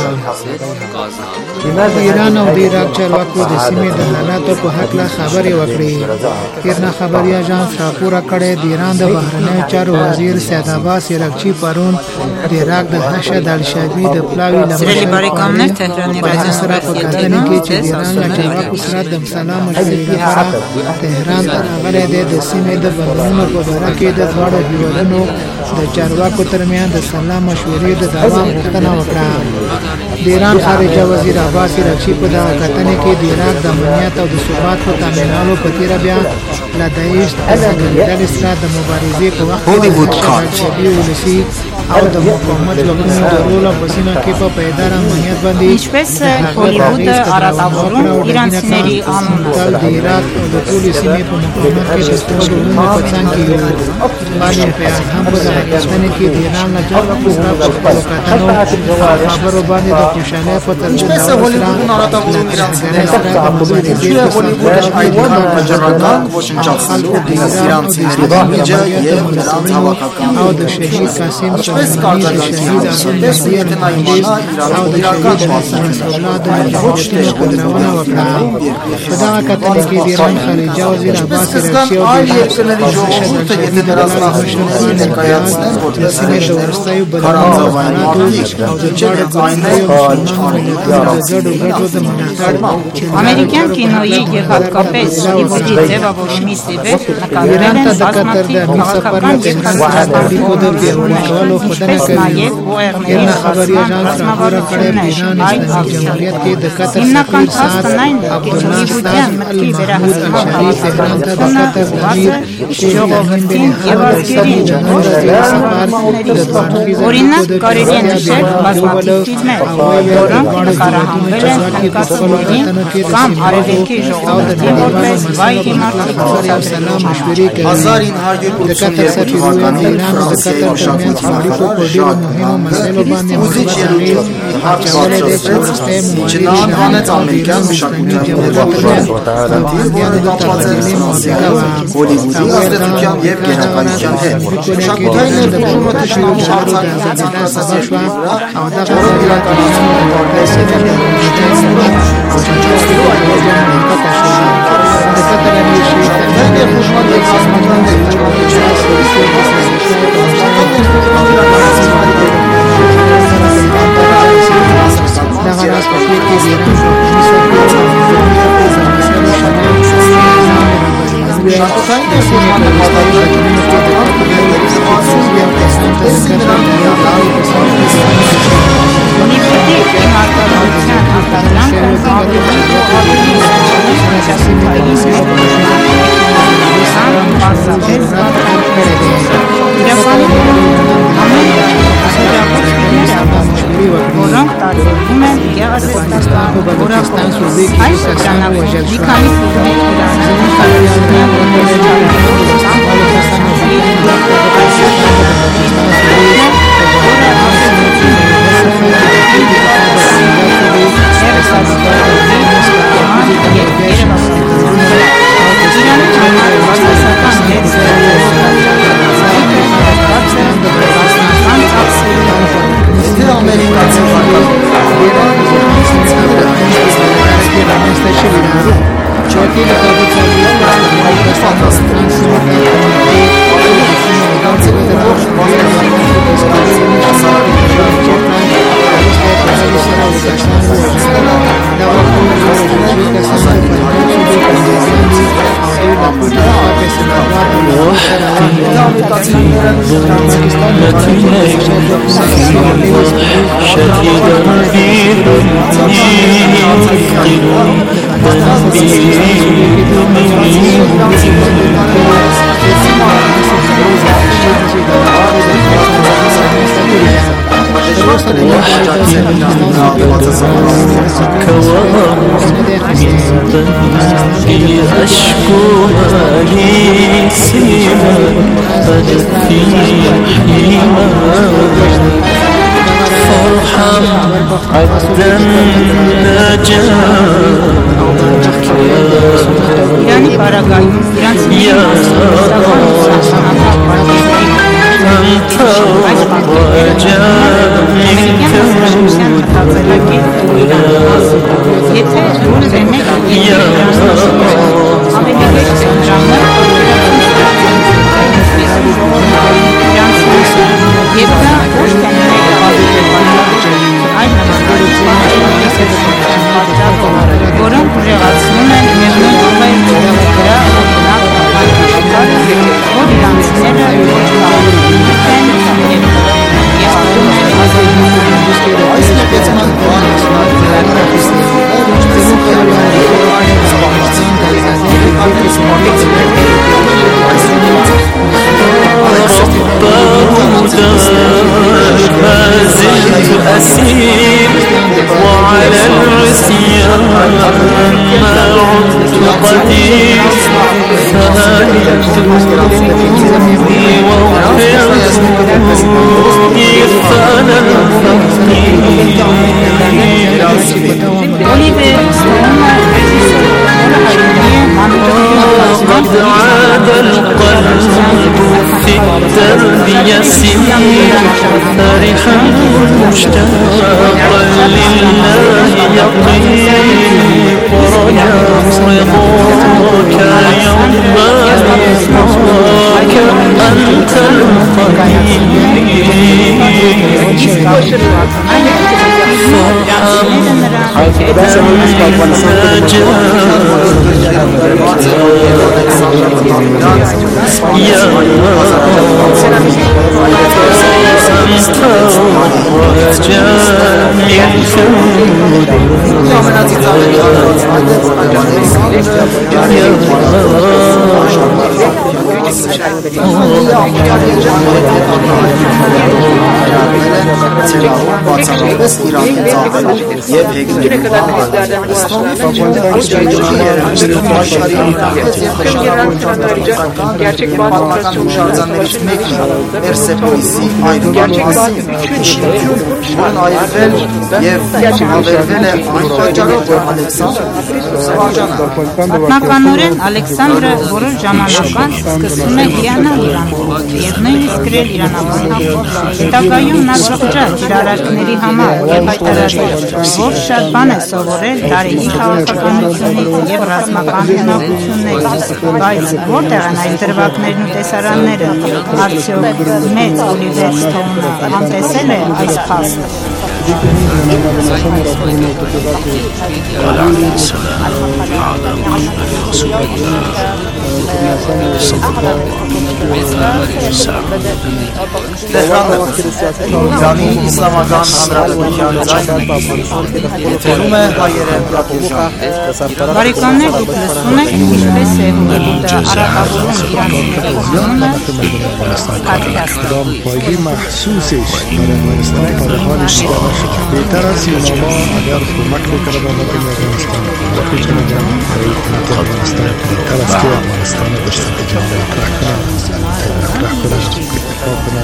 د ایران او د عراق چارواکو د سیمې د حالاتو په هکله خبرې وکړې. ایرنا خبري اژانس راپور کړی د ایران د بهرنیو چارو وزیر سید عباس عراقچي پرون د عراق د حشد الشعبي د پلاوي له مشر سره په کتنې کې چې د ایران له چارواکو سره د سلام مشورې لپاره تهران ته راغلی دی د سیمې د بدلونونو په باره کې د دواړو هېوادونو د چارواکو ترمنځ د سلا مشورې د دوام غوښتنه وکړه. د ایران خارجه وزیر عباس عراقچي په دغه کتنې کې د عراق د امنیت او د ثبات په تامینولو په تېره بیا له داعش ډلې سره د مبارزې په وخت کې شعبي ولسي او د مقاومت ځواکونو د رول په سیمه کې په پایدار امنیت باندې ինչպես հոլիվուդը արատավորում իրանցիների անունը د عراق او د ټولې سیمې په مقاومت کې د ستونزو په څنګ کې یو باندې په هم په دغه کتنې کې د ایران له چارواکو سره په خپلو کتنو خبرو باندې د خوشحالۍ په ترجمه ինչպես է հոլիվուդն արատավորում իրանցիների او د شهید قاسم ինչպես կարճակցություն տեսնում եք նայում او د իրական اولاد مجاهدین قدرونه وکړه. په دغه کتنې کې د ایران خارجه وزیر عباس عراقچي او د երկրների ժողովուրդը եթե նրանց նախագծը ներկայացնեն որպես ورستایو بدلونو ամերիկյան կինոյի եւ հատկապես հոլիվուդի ձևավորումի սիվեր նկարվել են բազմաթիվ քաղաքական Կոդերգեոլիկալով ինչպես նաև ՈՒԵ-ների ռազմավարություններ այդ ակցիայում։ Հիմնական փաստն այն է, որ Լիբիան մտքի վերահսկման ժողովրդին եւ ազգերին օրինակ կարելի է նշել բազմաթիվ ֆիլմեր, որոնք նկարահանվել են հակասությունների կամ արևելքի ժողովրդի որպես վայ հիմարտիկ հազար ինը ութսուներորդ թվականի ուզիչ ելույթով հարկ բարձրացրեց, չնահանվանեց ամերիկյան մշակույթի կապված էր Հոլիվուդի ազդեցության և գերակայության հետ։ Մշակութային ներդրումը թշնամու հարցակցած արտասաշվան վրա, որով իրականացնում է տարբեր որոնք տարբերվում են գեղարվեստական որակով։ Այս շրջանակում մի քանի ֆիլմեր Իրանի պարագայում իրանց եթե ուզենեք եւ դա ոչ թե այլ որոնք ուժեղացնում են միևնույն ուղղային ժողովրդի վրա որ իրանցիները ոչ կարող են եւ եղածում են ազգային այս մեծման բանը أسير وعلى العصيان ما عدت قدير فهل ذنوبي واغفر إرفان قد عاد القلب في الدرب يسير فرحا مشتاقا لله يطيق رجاء رضاك يوم ألقاك أنت القدير فرحا Gerçek bağımsızlık şartlarındaki Persepolis'i ayrılması bunun ayırvel yev habervel Ալեքսանդրը Պատմականորեն Ալեքսանդրը որոշ ժամանական սկսում է հիանալ Իրանով և նույնիսկ գրել իրանաբանով։ Հետագայում նա շղճաց իր արարքների համար և հայտարարել, որ շատ բան է սովորել տարիքի քաղաքականությունից և ռազմական հնագություններից, բայց որտեղ են այս դրվագներն ու տեսարանները, արդյոք մեծ Օլիվեր Սթոունը անտեսել է այս փաստը։ Իրանի իսլամական հանրապետության եթերում է հայերեն ռադիոժամ։ Բարեկամներ, դուք լսում եք ինչպես է ուղղորդը արաբավորում Իրանի կողմը պատկաստ։ بهتر است علما اگر کمک بکنه به مردم افغانستان و پیش نگم مردم افغانستان بهتر است که افغانستان داشته که جامعه اطلاع کنه اطلاع کنه اتفاق کنه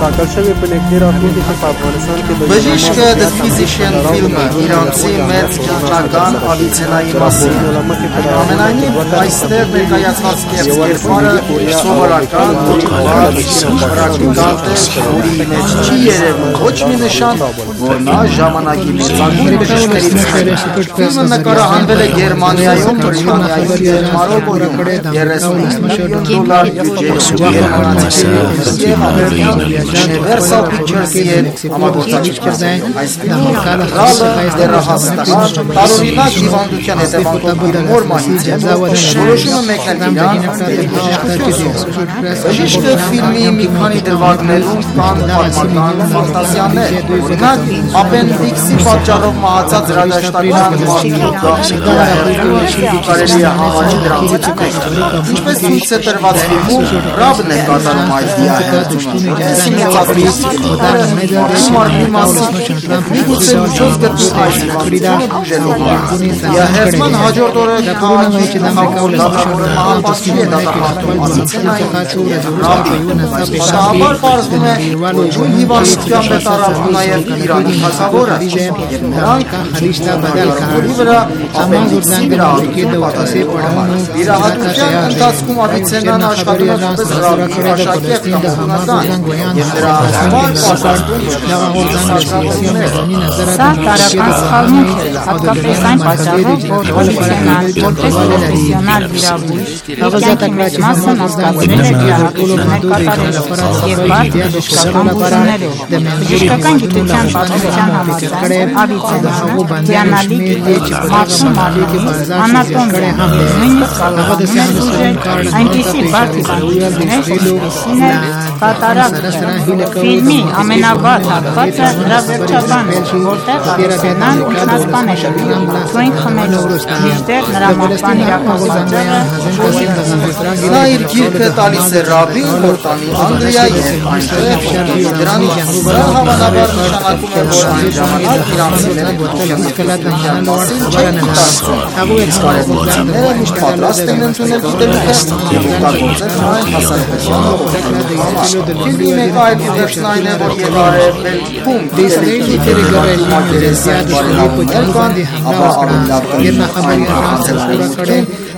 Բժիշկը The Physician ֆիլմը իրանցի մեծ ճանաչական Ավիցենայի մասին ամենայնիվ այստեղ ներկայացված կերպարը սովորական պրակտիկալ է, որի մեջ չի երևում ոչ մի նշան, որ նա ժամանակի մեծագույն բժիշկներից է։ Ֆիլմը նկարահանվել է Գերմանիայում, Բրիտանիայում և Մարոկոյում երեսունհինգ միլիոն դոլար բյուջեով և Universal Pictures-ի հետ համագործակցություն կազմել այս ֆիլմը դեռահասական տարօրինակ հիվանդության հետևանքով իր մոր մահից հետո որոշումը մեկնել իրան բժիշկը ֆիլմի մի քանի դրվագներում կան պատմական ֆանտազիաներ, օրինակ ապենդիքսի պատճառով մահացած հրադաշտական մարդու կարելի է հավաճի դրանցից մեկ։ Ինչպես ցույց է տրված ֆիլմում, Ռաբն է կատարում այդ դիահերությունը։ Մարդի մասին միգուցե միջոց գտնի այս հիվանդությունը բուժելու համար։ Դիահերման հաջորդ օրը քաղաքի գլխավոր մահապատժի է դատապարտում Ավիցենային Շաբար պարզվում է, որ նույն հիվանդությամբ է տարապում նաև Իրանի թագավորը և նրանք հորի վրա ապենդիքսի վիրահատություն պատասխանում համար։ Վիրահատության ընթացքում Ավիցենան աշխատում է որպես ռաբբի աշակերտ կամ ուսուցչական և դրա համար պաշտպանում Սա տարական սխալմունք է, հատկապես այն պատճառով, որ Ավիցենան որպես պրոֆեսիոնալ վիրաբույժ իր կյանքի մեծ մասը անցկացրել է վիրահատություններ կատարելով և բարդ բժշկական բուժումներով։ Բժշկական գիտության պատմության համաձայն Ավիցենանը հիանալի գիտեր մարդու մարմնի անատոմիա, նույնիսկ կարողանում է բուժել այնպիսի բարդ հիվանդություններ, ինչպիսին է կատարակտը։ Ֆիլմի ամենավատ հատվածը նրա վերջաբանն է, որտեղ Ավիցենան ինքնասպան է գտնում թույն խմելով, մինչդեռ նրա մահվան իրական պատճառը նա իր գիրքը տալիս է Ռաբին, որ տանի Անգլիա և այնտեղ դրանից վրա հավանաբար նշանակում է, որ այն ժամանակ իրանցիները գիտության մասին չեն մտածում։ Իսկ արևմուտքցիները միշտ պատրաստ են ընդունել գիտելիքը և օգտագործել այն հասարակության ողջունելու համար։ Ֆիլմի մեկ այլ ուղերձն այն է, որ և արևելքում գիտելիքի դերգարել մակերեսյան բարենալուներ կան, ապա ավելի լավ կլինի այն առանցել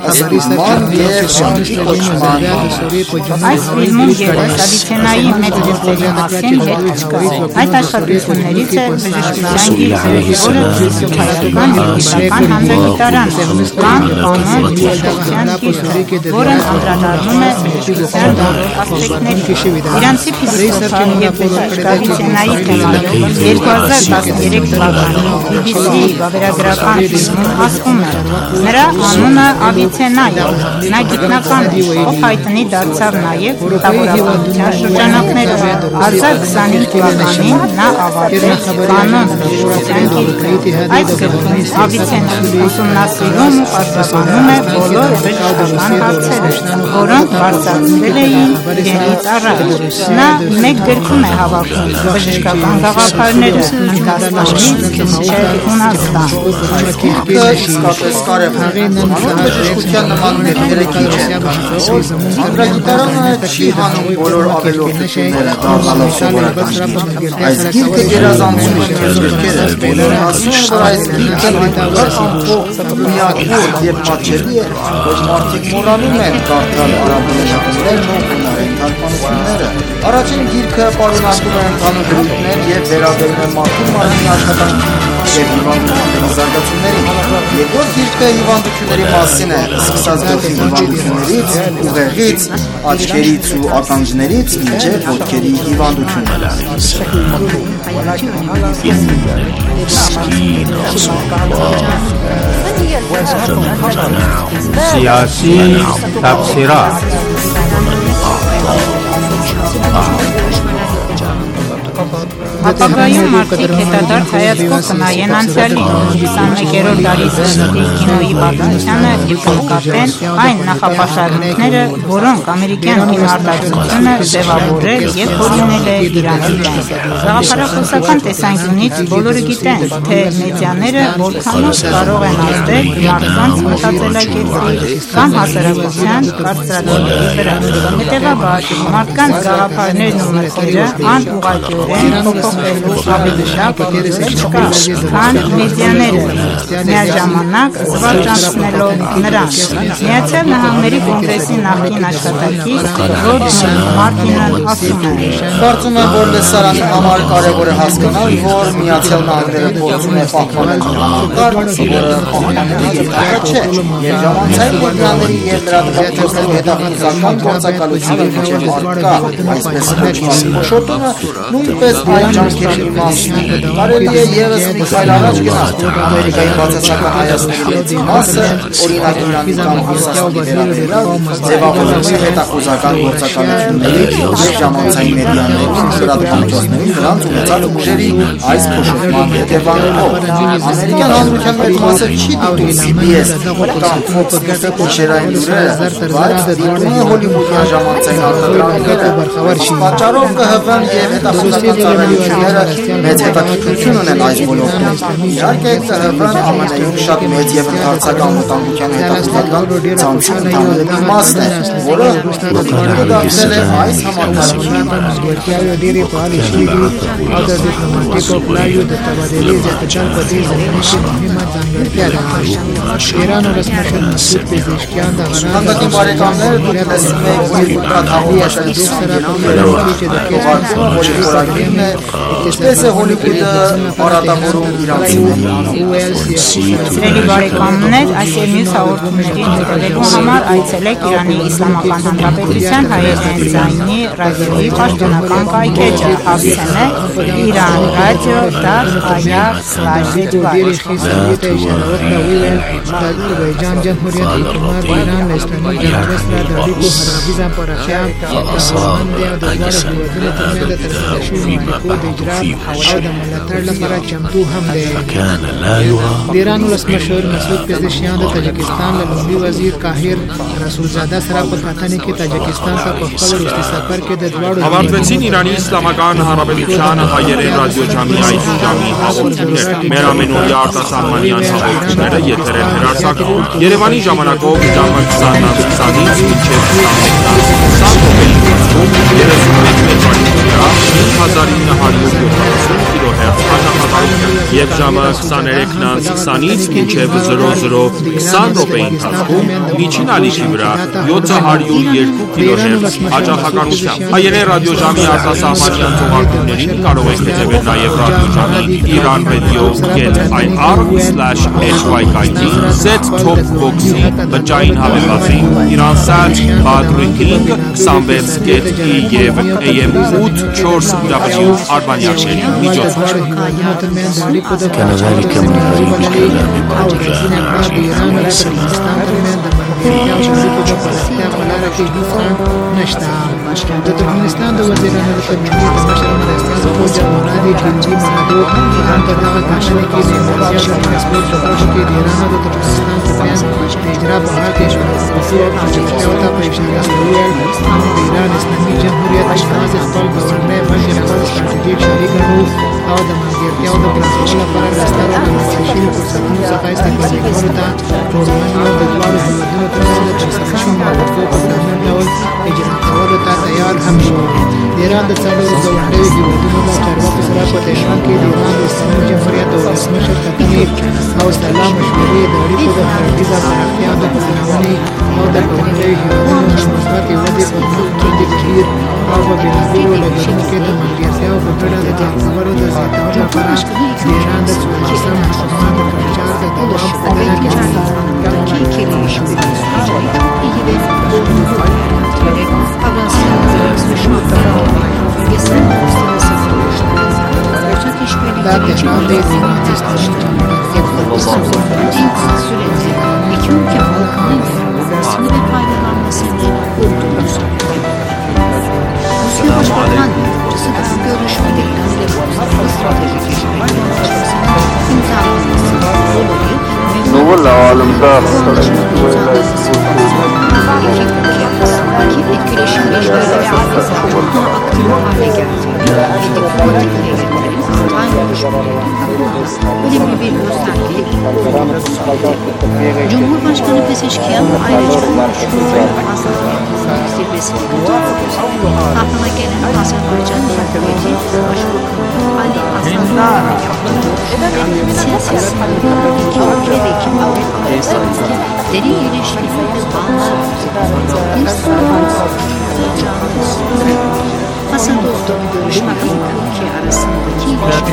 ըսկման և շանքի կոչման համար։ Այս ֆիլմում ևս Ավիցեննայի մեծ գործերի մասին հետ չկա։ Այդ աշխատություններից է բժշկության գիրքը, որը ֆիլսոփայական և գիտական հանրագիտարան, կան կանոն բժշկության գիրքը, որն անդրադառնում է բժշկության բոլոր ասպեկտներին։ Իրանցի ֆիլսոփա և բժիշկ Ավիցեննայի թեմանով երկու հազար տասներեք թվականին բի բի սի վավերագրական ֆիլմում ասվում է. նրա անունը Ավիցեննա է, նա գիտնական է, ով հայտնի դարձավ նաև մտավորականության շրջանակներում։ հազար քսանհինգ թվականին նա ավարտեց կանոն բժշկության գիրքը։ Այս գրքում Ավիցեննան ուսումնասիրում ու պատասխանում է բոլոր բժշկական հարցերը, որոնք բարձրացվել էին իրենից առաջ։ Նա մեկ գրքում է հավաքում բժշկական գաղափարները Հնդկաստանից մինչև Հունաստան։ Գիրքը իսկապես կարևոր է, բժշկության նման ներքերը քիչ է։ Հանրագիտարանը չի հանում բոլոր ավելորդությունները դառնալով սովորական։ Այս գիրքը գերազանցում է մյուս գրքերը, բոլորը ասում են, որ այս գիրքը այնքան ամփոփ, միակուլ և մատչելի է, որ մարդիկ մոռանում են կարդալ արաբերեններն ու հունարեն թարգմանությունները։ Առաջին գիրքը պարունակում է ընդհանուր դրույթներ և վերաբերում է մարդու մարմնի աշխատանքին և հիվանդությունների զարգացումներին։ Երկրորդ գիրքը հիվանդությունների մասին է, սկսած գլխի հիվանդություններից, ուղեղից, աչքերից ու ականջներից մինչև ոտքերի հիվանդությունները։ Սիասի տաբսիրات Ապագայում մարդիկ հետադարձ հայացքով կնայեն անցյալին, քսանմեկերորդ դարի սկզբի կինոյի պատմությանը և կնկատեն այն նախապաշարմունքները, որոնք ամերիկյան կինոարտադրությունը ձևավորել և հորինել է Իրանի դեմ։ Գաղափարախոսական տեսանկյունից բոլորը գիտեն, թե մեդիաները որքանով կարող են ազդել մարդկանց մտածելակերպի կամ հասարակության կարծրատիպի վրա։ Հետևաբար, մարդկանց գաղափարներն ու մտքերը անուղղակիորեն փոխվելու ավելի շատ պատերազմներ չկա, քան մեդիաները, միաժամանակ զվարճանցնելով նրանց։ Միացյալ Նահանգների կոնգրեսի նախկին աշխատակից Ռոջ Մարտինն ասում է. Կարծում եմ, որ լսարանի համար կարևոր է հասկանալ, որ Միացյալ Նահանգները փորձում է պահպանել կարգ, որը պահպանելի երկար չէ, և ժամանցային մեդիաների և լրատվամիջոցների հետախուզական գործակալությունների միջև առկա, այսպես կոչված փոշոտումը նույնպես այդ ջանքերի մասին է։ Կարելի է ևս մի քայլ առաջ գնալ։ Ամերիկայի բացասական հայացքների մեծ մասը, օրինակ Իրանի կամ Ռուսաստանի վերաբերյալ, ձևավորվում է հետախուզական գործակալությունների և ժամանցային մեդիաների լրատվամիջոցների նրանց ունեցած ուժերի այս փոշոտման հետևանքով։ Ամերիկյան հանրության մեծ մասը չի դիտում սի բի էս կամ Fox News-ի գիշերային լուրերը, բայց դիտում է հոլիվուդյան ժամանցային արտադրանքները։ Այս պատճառով կը հղան և հետախուզական ծառայությունները մեծ հետաքրքրություն ունեն այս ոլորտում։ Իհարկե կը հղան ամենայում շատ մեծ և ընդարձական վտանգության հետախուզական ցանցի ընդհանուր իմաստն է, որը դարձել է այս Հանդակին բարեկամները դուք լսում եք Հոլիվուդ հաղորդաշարին է, ինչպես է Հոլիվուդը պարատավորում իրանցիներին։ Սիրելի բարեկամներ, այս և մյուս հաղորդումների հետևելու համար այցելեք Իրանի Իսլամական Հանրապետության հայերեն ձայնի ռադիոյի պաշտոնական կայքեջը հավցնե Իրան ռադիո դատ այա սլաշ Azərbaycan Cumhuriyet İktimar İran İslami Cumhuriyet Radyoyu Harazizan Paraşyan Dağlandiya Dağlar Hüvadine Tümede Tersileşi Malikud İcraat Havada Malatarla Paraçam Tu Hamde İran Ulas Meşhur Mesud Pezişyan da Tacikistan Lombi Vazir Kahir Rasulzada Sarap Patani ki Tacikistan ka Kohkal Rusti Safar ke Dadwar Ավարտվեցին Իրանի Իսլամական Հանրապետության հայերեն ռադիոջամի այս ժամի հաղորդումները։ Մեր ամենօրյա արտասահմանյան հաղորդումները եթեր են հեռարձակվում Երևանի ժամանակով ժամը քսանից մինչև քսանմեկը ագործում երեսունմեկ մետրանի վրա հինգ հազար ինը հարյուր յոթանասուն կիլոհերց հաճախականությամբ եւ ժամը քսաներեքն անց քսանից մինչեւ զրո զրո քսան րոպեի ընթացքում միջին ալիքի վրա յոթ հարյուր երկու կիլոհերց հաճախականությամբ։ Հայերեն ռադիոժամի արտասահմանյան թողարկումներին կարող եք հետևել նաեւ ռադիոժամի Iran Radio get I R slash H Y K T set-top box-ի բջջային հավելվածին Iransat Badr հինգ քսանվեց get E եւ A M ութ չորս W արբանյակների միջոցով։ كذلك من غريب الكلام بعض د ترکمنستان د وزیرانو د ترمنځ د مشر مرستیال فوج مرادي جنجي مرادو ایران په دغه کاشنه کې د امریکا د پاسپورت په پروژه کې د ایران د ترکمنستان په بیان د اجرا په حال کې شو چې ته په اشاره سره د ایران اسلامي جمهوریت اشخاص خپل ګورنر باندې خپل ستراتیژیک شریک او د ملګرتیا د پلانولو لپاره د سترو د مسیحي فرصتونو څخه استفاده کولو ته ټولنیز د دوه هیوادونو ترمنځ د ترسره موافقو په کامل ډول اجرا کولو ته تیار هم شو. د ایران د څلورو ګاونډیو هیوادونو د چارواکو سره په تهران کې د ایران د اسلامي جمهوریت د ولسمشر کتنې او سلا مشورې د اړیکو د فرهنګي پراختیا د پلانونې او د ګاونډیو هیوادونو د مثبتې ودې په مخ کې د بهیر او په بېلابېلو لګښتونو کې د ملګرتیا او په ګډه د کارکولو د زیاتولو لپاره د ایران د څوارلسم مسلمان د پرچار د دوام په ډله کې da Tehran ve Zeynet İslam'ın iki ülke halkının demokrasini ve faydalanmasını öldürmüş. Rusya Başbakan Sıkı görüşmede İran'da stratejik işbirliği anlaşmasının imzalanması olayı Nurla alimdar arasındaki etkileşimleri ve aktif hale geldiğini ve diplomatik heyetlerin online görüşmelerinin önemli bir göstergeyi Cumhurbaşkanı Pezeşkiyan ayrıca Şura'yı Azerbaycan zirvesine katıldı. Aklına gelen Azerbaycan Cumhuriyeti Başbakanı Ali Aslan'la yaptığı görüşmede siyasi sınırlarla iki ülkedeki Avrupa arasındaki derin ilişkiler ve bağlar bir sınırlarla Hasan Dostum görüşmede iki ülke arasındaki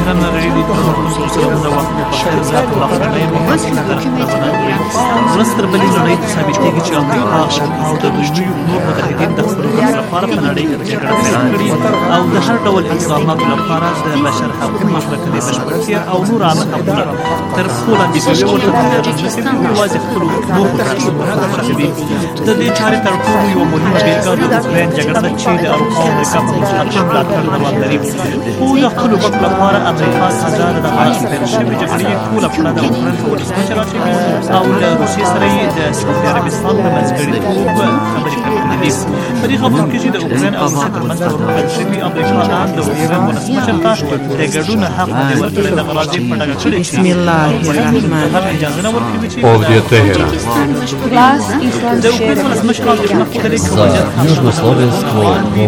ولستر بلې لړۍ ته ثابتېږي چې امریکا او د دوی نور متحدین د خپلو ګټو لپاره په نړۍ کې جګړه پیل کړې او د هر ډول اقداماتو لپاره د بشر حقونو محرکې بشپړتیا او نور عامه حقونه تر پښو لاندې کوي ورته یوازې خپلو موخو ته رسوي. د دې چارې تر ټولو یوه مهمه بېلګه د اوکراین جګړه ده چې د اروپا او امریکا په مشترک ملاتړ دوام لري. خو د خپلو ګټو لپاره امریکا سزا د دغه پیل شوې جګړې ټوله پړه د اوکراین په ولسمشر اچوي او له روسیې سره یې د سعودي عربستان په منځګړیتوب خبرې کړې دي. په دې خبرو کې چې د اوکراین او روسیې ترمنځ تړون شوي امریکا هم د اوکراین ولسمشر ته د ګډون حق ورکړی د غراضي په ډاګه کړې بسم الله الرحمن اجازه نه ورکوي چې Ovdje Teheran. د اوکراین ولسمشر د مختلف Южнословянского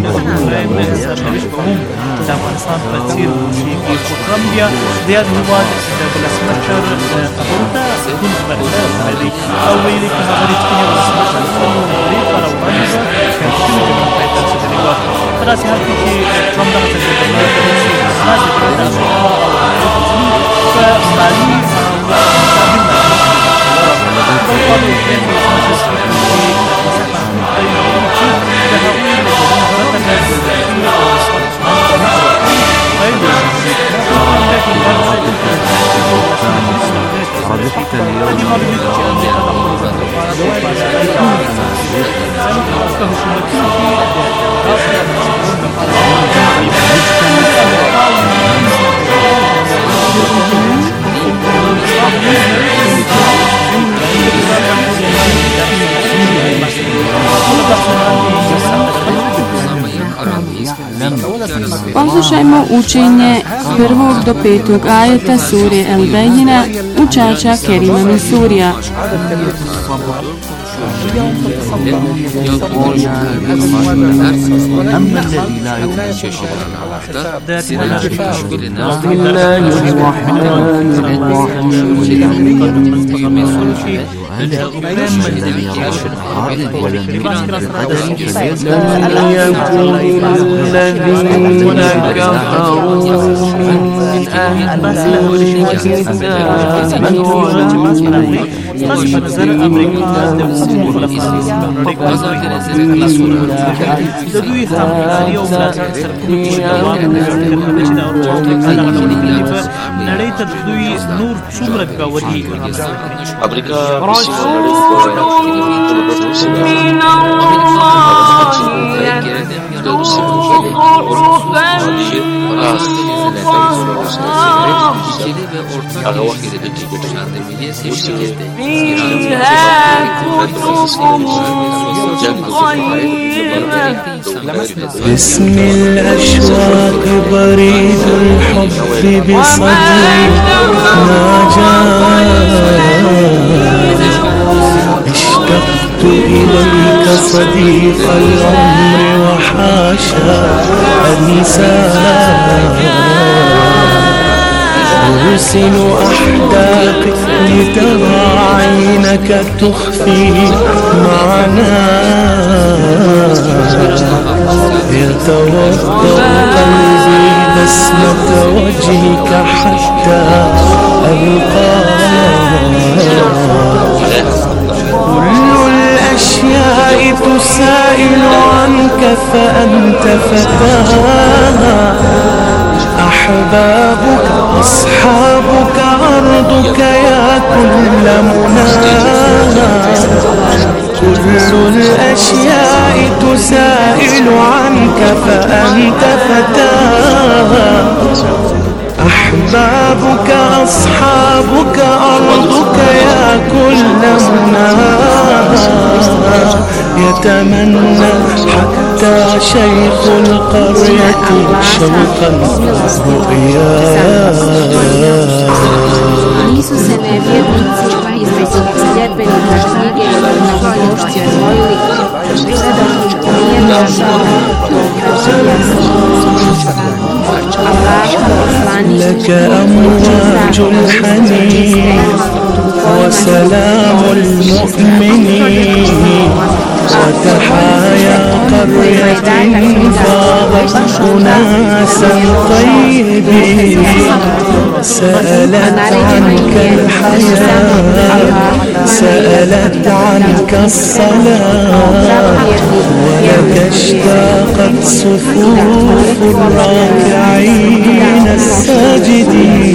د افغانستان په څېر چې کولمبیا د یاد هېواد د ولسمشر خبرو ته سکون خبرونه لري او ویلي چې هغه رښتینی ولسمشر دی پر وړاندې چې جګړه پای ته رسېدلې وه. په داسې حال کې چې ټرمپ دغه تجربه لري چې دا جګړه د امریکا او په مالي عرفت اليوم Poslušajmo učenje prvog do petog ajeta sure El Bejina učača Kerima Misurija. باسم الأشواق بريد الحب بصدري ناجاك اشتقت إليك صديق العمر وحاشا أنساك أرسل أحداك لترى عينك تخفي معناك يتوضأ قلبي بسمة وجهك حتى ألقاك كل الأشياء تسائل عنك فأنت فتاها أحبابك أصحابك أرضك يا كل مناها كل الأشياء تسائل عنك فأنت فتاها أحبابك أصحابك أرضك يا كل مناها يتمنى حتى شيخ القرية شوقا رؤياك لك أمواج الحنين وسلام المؤمنين وتحايا قرية فاضت أناسا طيبين سألت عنك الحياة سألت عنك الصلاة ولك اشتاقت صفوف الراكعين الساجدين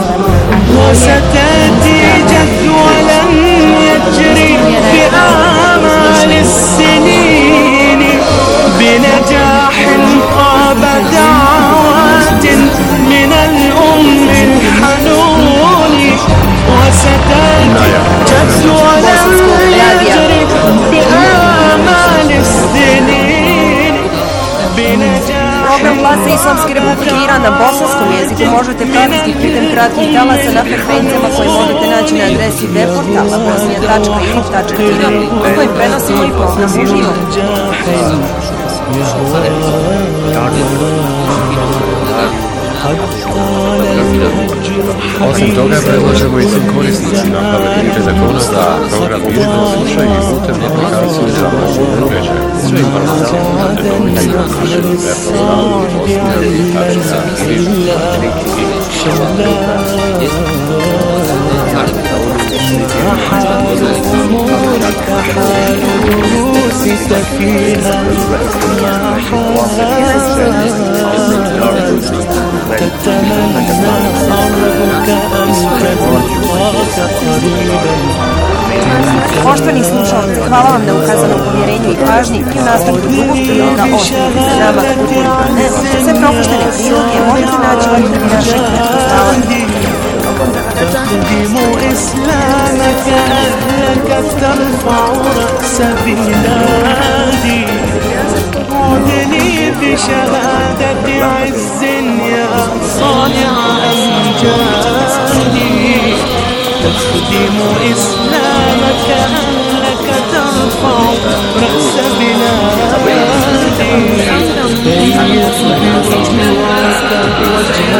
وستأتي جدولا يجري بآمال السنين بنجاح قاب دعوات من الأم الحنون وستأتي جدولا يجري بآمال السنين بنجاح. Program Glasa Islamske Republike Iran na bosanskom jeziku možete pratiti putem kratkih talasa na frekvencijama koje možete naći na adresi web portala bosnija tačka i r tačka t v u kojim prenosimo i program uživo. Osim toga predlažemo i svim korisnicima pametnih telefona da program uživo slušaju i putem aplikaciju za mobilne uređaje. Sve informacije možete dobiti na našem web portalu bosnija tačka i Poštovani slušalci, hvala vam na ukazanom povjerenju i pažnji i u nastavku drugog priloga ostavite za nama kulturne. Sve propuštene priloge možete naći u arhivi našeg portala. تخدم إسلامك أهلك ترفع رأس بلادي عدني بشهادة عز يا صانع أمجادي تخدم إسلامك أهلك ترفع رأس بلادي كي يظهر جواك وجه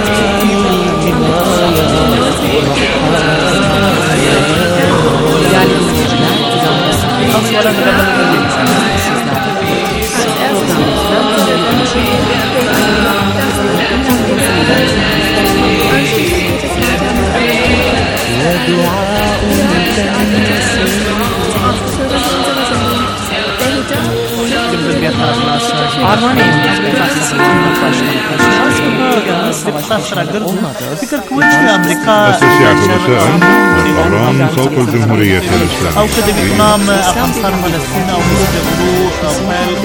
طهران صوت الجمهورية الإسلامية أو كده بإمام أفغانستان فلسطين أو مصر الروح أو ملك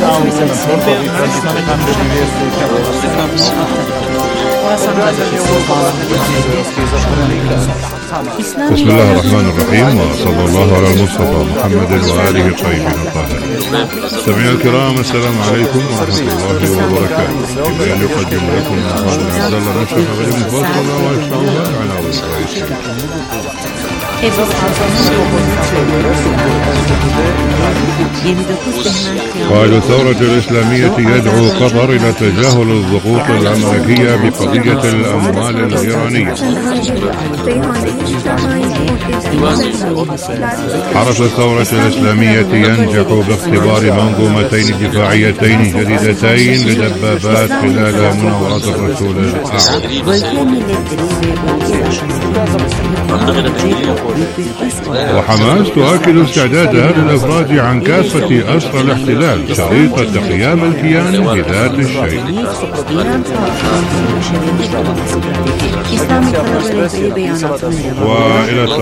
بسم الله الرحمن الرحيم وصلى الله على المصطفى محمد وآله الطيبين الطاهرين. مستمعينا الكرام السلام عليكم ورحمة الله وبركاته. بأن يقدم لكم محمد عبد الله نشر خبر مفصلة ويشرحها على الرئيس. قائد الثورة الإسلامية يدعو قطر إلى تجاهل الضغوط الأمريكية بقضية الأموال الإيرانية. حرس الثورة الإسلامية ينجح باختبار منظومتين دفاعيتين جديدتين لدبابات خلال مناورة الرسول الأعظم. وحماس تؤكد استعدادها للإفراج عن كافة أسرى الاحتلال شريطة قيام الكيان بذات الشيء. وإلى